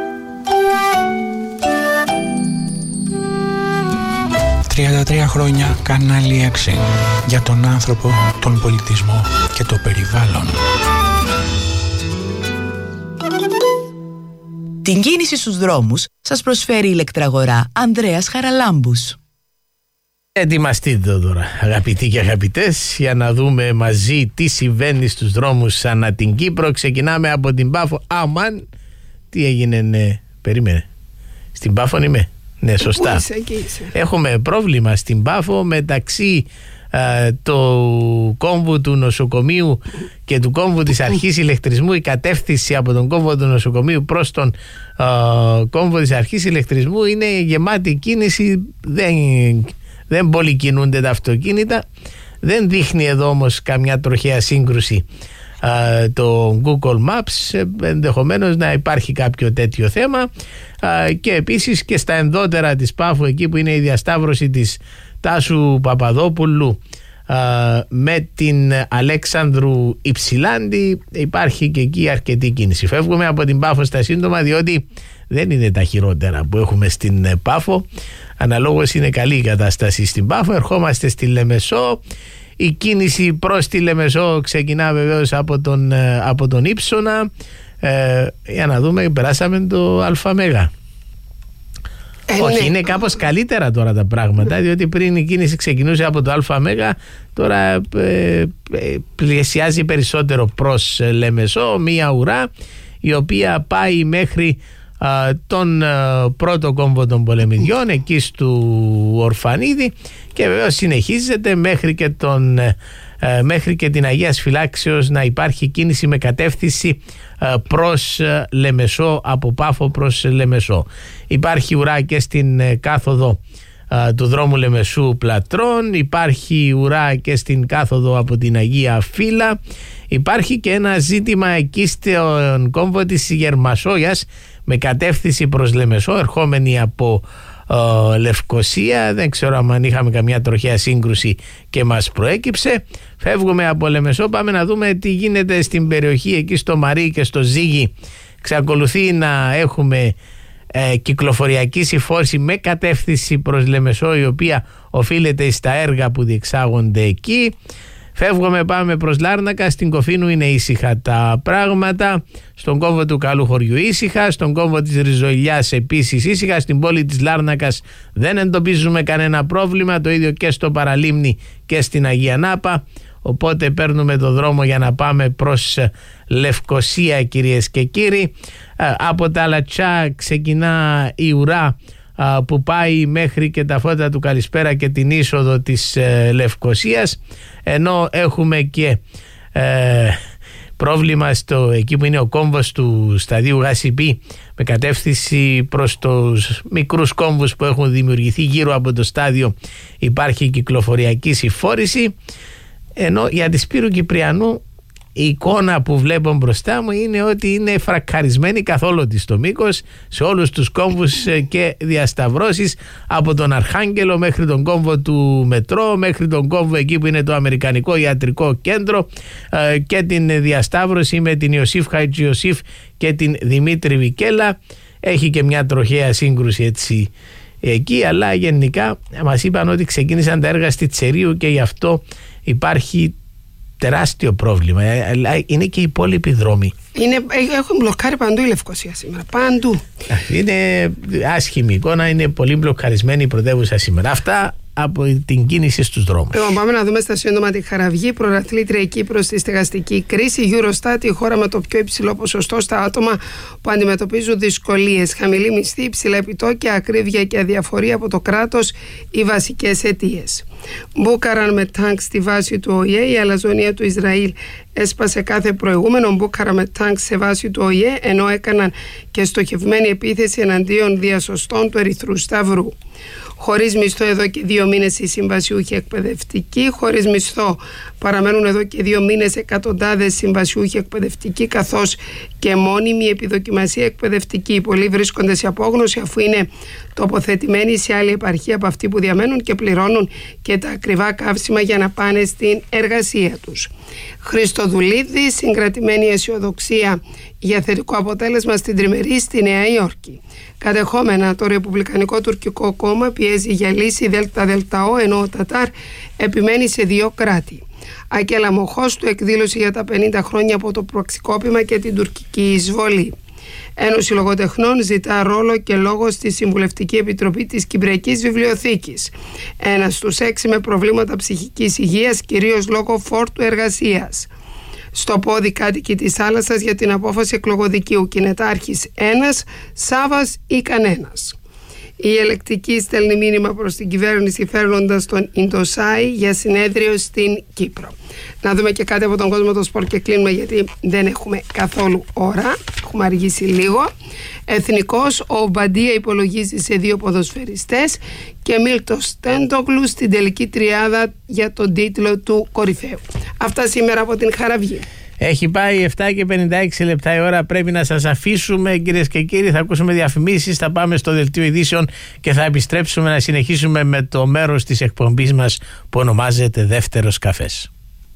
33 χρόνια κανάλι 6 για τον άνθρωπο, τον πολιτισμό και το περιβάλλον. Την κίνηση στους δρόμους σας προσφέρει η ηλεκτραγορά Ανδρέας Χαραλάμπους. Ετοιμαστείτε τώρα, αγαπητοί και αγαπητές, για να δούμε μαζί τι συμβαίνει στους δρόμους ανά την Κύπρο. Ξεκινάμε από την Πάφο. Αμάν, τι έγινε, ναι, περίμενε. Στην Πάφο είμαι. Ναι, σωστά. Έχουμε πρόβλημα στην Πάφο μεταξύ του κόμβου του νοσοκομείου και του κόμβου της αρχής ηλεκτρισμού. Η κατεύθυνση από τον κόμβο του νοσοκομείου προς τον κόμβο της αρχής ηλεκτρισμού είναι γεμάτη κίνηση. Δεν πολύ κινούνται τα αυτοκίνητα. Δεν δείχνει εδώ όμως καμιά τροχαία σύγκρουση το Google Maps, ενδεχομένως να υπάρχει κάποιο τέτοιο θέμα. Και επίσης και στα ενδότερα της Πάφου, εκεί που είναι η διασταύρωση της Τάσου Παπαδόπουλου με την Αλέξανδρου Υψηλάντη, υπάρχει και εκεί αρκετή κίνηση. Φεύγουμε από την Πάφο στα σύντομα, διότι δεν είναι τα χειρότερα που έχουμε στην Πάφο. Αναλόγως είναι καλή η κατάσταση στην Πάφο. Ερχόμαστε στη Λεμεσό. Η κίνηση προς τη Λεμεσό ξεκινά βεβαίως από τον Ύψονα. Για να δούμε, περάσαμε το ΑΜΕΓΑ. Όχι, είναι κάπως καλύτερα τώρα τα πράγματα, διότι πριν η κίνηση ξεκινούσε από το ΑΜΕΓΑ, τώρα πλησιάζει περισσότερο προς Λεμεσό, μία ουρά η οποία πάει μέχρι τον πρώτο κόμβο των Πολεμιδιών, εκεί του Ορφανίδη, και βεβαίως συνεχίζεται μέχρι και την Αγίας Φυλάξεως να υπάρχει κίνηση με κατεύθυνση προς Λεμεσό, από Πάφο προς Λεμεσό. Υπάρχει ουρά και στην κάθοδο του δρόμου Λεμεσού Πλατρών, υπάρχει ουρά και στην κάθοδο από την Αγία Φύλλα. Υπάρχει και ένα ζήτημα εκεί στον κόμβο της Γερμασόγιας με κατεύθυνση προς Λεμεσό, ερχόμενη από Λευκοσία. Δεν ξέρω αν είχαμε καμιά τροχαία σύγκρουση και μας προέκυψε. Φεύγουμε από Λεμεσό, πάμε να δούμε τι γίνεται στην περιοχή εκεί στο Μαρί και στο Ζήγι. Εξακολουθεί να έχουμε κυκλοφοριακή συμφόρηση με κατεύθυνση προς Λεμεσό, η οποία οφείλεται στα έργα που διεξάγονται εκεί. Φεύγουμε, πάμε προς Λάρνακα. Στην Κοφίνου είναι ήσυχα τα πράγματα. Στον κόμβο του Καλού Χωριού ήσυχα. Στον κόμβο της Ριζοηλιάς επίσης ήσυχα. Στην πόλη της Λάρνακας δεν εντοπίζουμε κανένα πρόβλημα. Το ίδιο και στο Παραλίμνη και στην Αγία Νάπα. Οπότε παίρνουμε το δρόμο για να πάμε προς Λευκοσία, κυρίες και κύριοι. Από τα Λατσά ξεκινά η ουρά που πάει μέχρι και τα φώτα του Καλησπέρα και την είσοδο της Λευκοσίας, ενώ έχουμε και πρόβλημα εκεί που είναι ο κόμβος του σταδίου Γασιπή με κατεύθυνση προς τους μικρούς κόμβους που έχουν δημιουργηθεί γύρω από το στάδιο. Υπάρχει κυκλοφοριακή συμφόρηση, ενώ για τη Σπύρου Κυπριανού η εικόνα που βλέπω μπροστά μου είναι ότι είναι φρακαρισμένη καθόλου της στο μήκος, σε όλους τους κόμβους και διασταυρώσεις, από τον Αρχάγγελο μέχρι τον κόμβο του μετρό, μέχρι τον κόμβο εκεί που είναι το Αμερικανικό Ιατρικό Κέντρο, και την διασταύρωση με την Ιωσήφ Χαϊτζιωσήφ και την Δημήτρη Βικέλα. Έχει και μια τροχαία σύγκρουση έτσι εκεί, αλλά γενικά μας είπαν ότι ξεκίνησαν τα έργα στη Τσερίου και γι' αυτό υπάρχει τεράστιο πρόβλημα. Είναι και οι υπόλοιποι δρόμοι. Έχουν μπλοκάρει παντού η Λευκοσία σήμερα. Παντού. Είναι άσχημη εικόνα. Είναι πολύ μπλοκαρισμένη η πρωτεύουσα σήμερα. Αυτά από την κίνηση στους δρόμους. Λοιπόν, πάμε να δούμε στα σύντομα τη Χαραυγή. Πρωταθλήτρια η Κύπρος στη στεγαστική κρίση. Η Eurostat, η χώρα με το πιο υψηλό ποσοστό στα άτομα που αντιμετωπίζουν δυσκολίες. Χαμηλή μισθή, υψηλά επιτόκια, ακρίβεια και αδιαφορία από το κράτος, οι βασικές αιτίες. Μπούκαραν με τάγκ στη βάση του ΟΗΕ. Η αλαζονία του Ισραήλ έσπασε κάθε προηγούμενο. Μπούκαρα με τάγκ σε βάση του ΟΗΕ, ενώ έκαναν και στοχευμένη επίθεση εναντίον διασωστών του Ερυθρού Σταυρού. Χωρίς μισθό εδώ και 2 μήνες οι συμβασιούχοι εκπαιδευτικοί. Χωρίς μισθό παραμένουν εδώ και 2 μήνες εκατοντάδες συμβασιούχοι εκπαιδευτικοί, καθώς και μόνιμη επιδοκιμασία εκπαιδευτική. Πολλοί βρίσκονται σε απόγνωση αφού είναι τοποθετημένοι σε άλλη επαρχία από αυτοί που διαμένουν και πληρώνουν και τα ακριβά καύσιμα για να πάνε στην εργασία τους. Χριστοδουλίδη, συγκρατημένη αισιοδοξία για θετικό αποτέλεσμα στην τριμερή στη Νέα Υόρκη. Κατεχόμενα, το Ρεπουμπλικανικό Τουρκικό Κόμμα πιέζει για λύση ΔΕΛΤΑ-ΔΕΛΤΑΟ, ενώ ο Τατάρ επιμένει σε 2 κράτη. Ακέλα Μοχώστου, εκδήλωση για τα 50 χρόνια από το πραξικόπημα και την τουρκική εισβολή. Ένωση Λογοτεχνών ζητά ρόλο και λόγο στη Συμβουλευτική Επιτροπή της Κυπριακής Βιβλιοθήκης. 1 στους 6 με προβλήματα ψυχικής υγείας, κυρίως λόγω φόρτου εργασίας. Στο πόδι κάτοικοι της θάλασσας για την απόφαση εκλογοδικείου. Κινετάρχης 1, Σάβας ή κανένας. Η ελεκτική στέλνει μήνυμα προς την κυβέρνηση φέρνοντας τον Ιντοσάι για συνέδριο στην Κύπρο. Να δούμε και κάτι από τον κόσμο του σπορ και κλείνουμε, γιατί δεν έχουμε καθόλου ώρα. Έχουμε αργήσει λίγο. Εθνικός, ο Μπαντία υπολογίζει σε 2 ποδοσφαιριστές και Μίλτο Στέντογλου στην τελική τριάδα για τον τίτλο του κορυφαίου. Αυτά σήμερα από την Χαραυγή. Έχει πάει 7 και 56 λεπτά η ώρα. Πρέπει να σας αφήσουμε, κυρίες και κύριοι. Θα ακούσουμε διαφημίσεις, θα πάμε στο δελτίο ειδήσεων και θα επιστρέψουμε να συνεχίσουμε με το μέρος της εκπομπής μας που ονομάζεται Δεύτερος Καφές.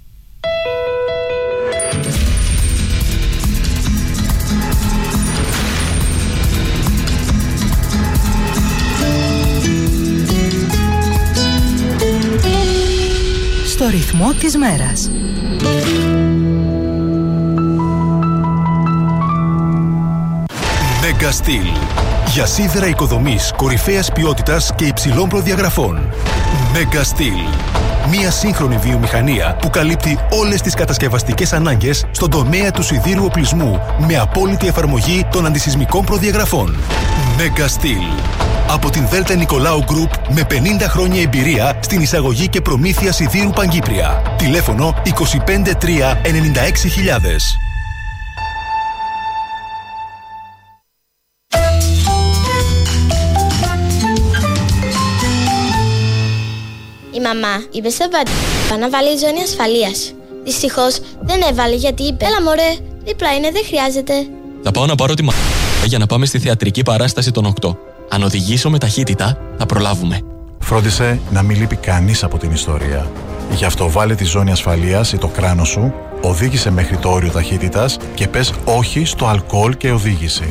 Στο ρυθμό της μέρας. Megastil. Για σίδερα οικοδομής κορυφαίας ποιότητας και υψηλών προδιαγραφών. Megastil. Μια σύγχρονη βιομηχανία που καλύπτει όλες τις κατασκευαστικές ανάγκες στον τομέα του σιδήρου οπλισμού με απόλυτη εφαρμογή των αντισυσμικών προδιαγραφών. Megastil. Από την Δέλτα Νικολάου Γκρουπ με 50 χρόνια εμπειρία στην εισαγωγή και προμήθεια σιδήρου Παγκύπρια. Τηλέφωνο 253 96.000. Η μαμά είπε σε πατέρα να βάλει ζώνη ασφαλείας. Δυστυχώς δεν έβαλε γιατί είπε «Έλα μωρέ, δίπλα είναι, δεν χρειάζεται». Θα πάω να πάρω τη για να πάμε στη θεατρική παράσταση των 8. Αν οδηγήσω με ταχύτητα, θα προλάβουμε. Φρόντισε να μην λείπει κανείς από την ιστορία. Γι' αυτό βάλε τη ζώνη ασφαλείας ή το κράνο σου, οδήγησε μέχρι το όριο ταχύτητας και πες όχι στο αλκοόλ και οδήγηση.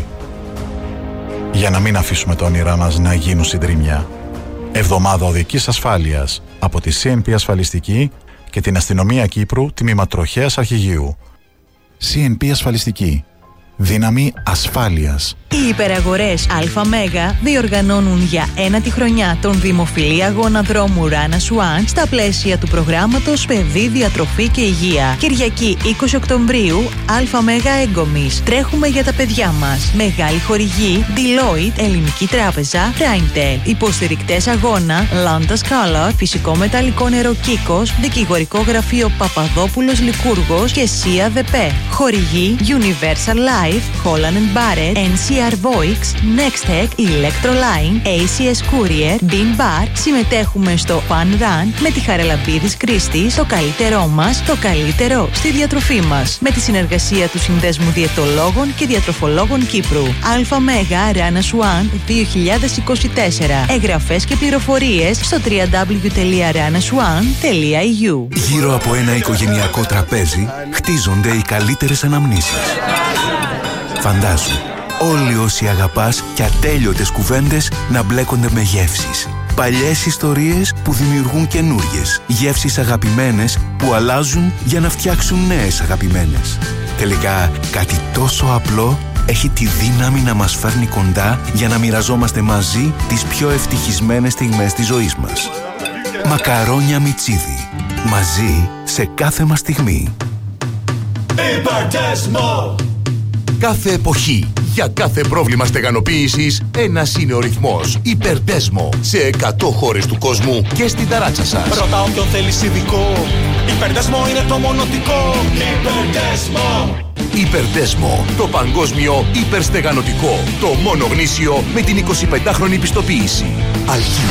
Για να μην αφήσουμε τα όνειρά μας να γίνουν συντριμμιά. Εβδομάδα οδικής ασφάλειας από τη CNP Ασφαλιστική και την Αστυνομία Κύπρου, τμήμα Τροχέας Αρχηγείου. CNP Ασφαλιστική. Δύναμη ασφάλειας. Οι υπεραγορές ΑΜΕΓΑ διοργανώνουν για 1η χρονιά τον δημοφιλή αγώνα δρόμου Runners One στα πλαίσια του προγράμματος Παιδί, Διατροφή και Υγεία. Κυριακή 20 Οκτωβρίου, ΑΜΕΓΑ Έγκομης. Τρέχουμε για τα παιδιά μας. Μεγάλη χορηγή Deloitte, Ελληνική Τράπεζα, Primetel. Υποστηρικτές αγώνα Landas Color, Φυσικό Μεταλλικό Νερό Κίκος, Δικηγορικό Γραφείο Παπαδόπουλος Λικούργος και ΣΥΑ ΔΕΠΕ. Χορηγή Universal Life, Holland & Barrett, NCR Voix, Nextech, Electroline, ACS Courier, Bean Bar. Συμμετέχουμε στο Fun Run με τη Χαραλαμπίδης Κρίστης, το καλύτερό μας, το καλύτερο στη διατροφή μας. Με τη συνεργασία του Συνδέσμου Διαιτολόγων και Διατροφολόγων Κύπρου. ΑΜΕΓΑ Runners One 2024. Εγγραφές και πληροφορίες στο www.runners1.eu. Γύρω από ένα οικογενειακό τραπέζι χτίζονται οι καλύτερες αναμνήσεις. Φαντάσου, όλοι όσοι αγαπάς και ατέλειωτες κουβέντες να μπλέκονται με γεύσεις. Παλιές ιστορίες που δημιουργούν καινούριες. Γεύσεις αγαπημένες που αλλάζουν για να φτιάξουν νέες αγαπημένες. Τελικά, κάτι τόσο απλό έχει τη δύναμη να μας φέρνει κοντά για να μοιραζόμαστε μαζί τις πιο ευτυχισμένες στιγμές της ζωής μας. Μακαρόνια Μιτσίδη. Μαζί σε κάθε μας στιγμή. Υπερτέσμο! Κάθε εποχή, για κάθε πρόβλημα στεγανοποίησης, ένας είναι ο ρυθμός. Υπερτέσμο. Σε 100 χώρες του κόσμου και στην ταράτσα σας. Ρώτα όποιον θέλεις ειδικό. Υπερτέσμο είναι το μονοτικό. Υπερτέσμο! Υπερτέσμο. Το παγκόσμιο υπερστεγανωτικό. Το μόνο γνήσιο με την 25χρονη πιστοποίηση. Αλχήμια.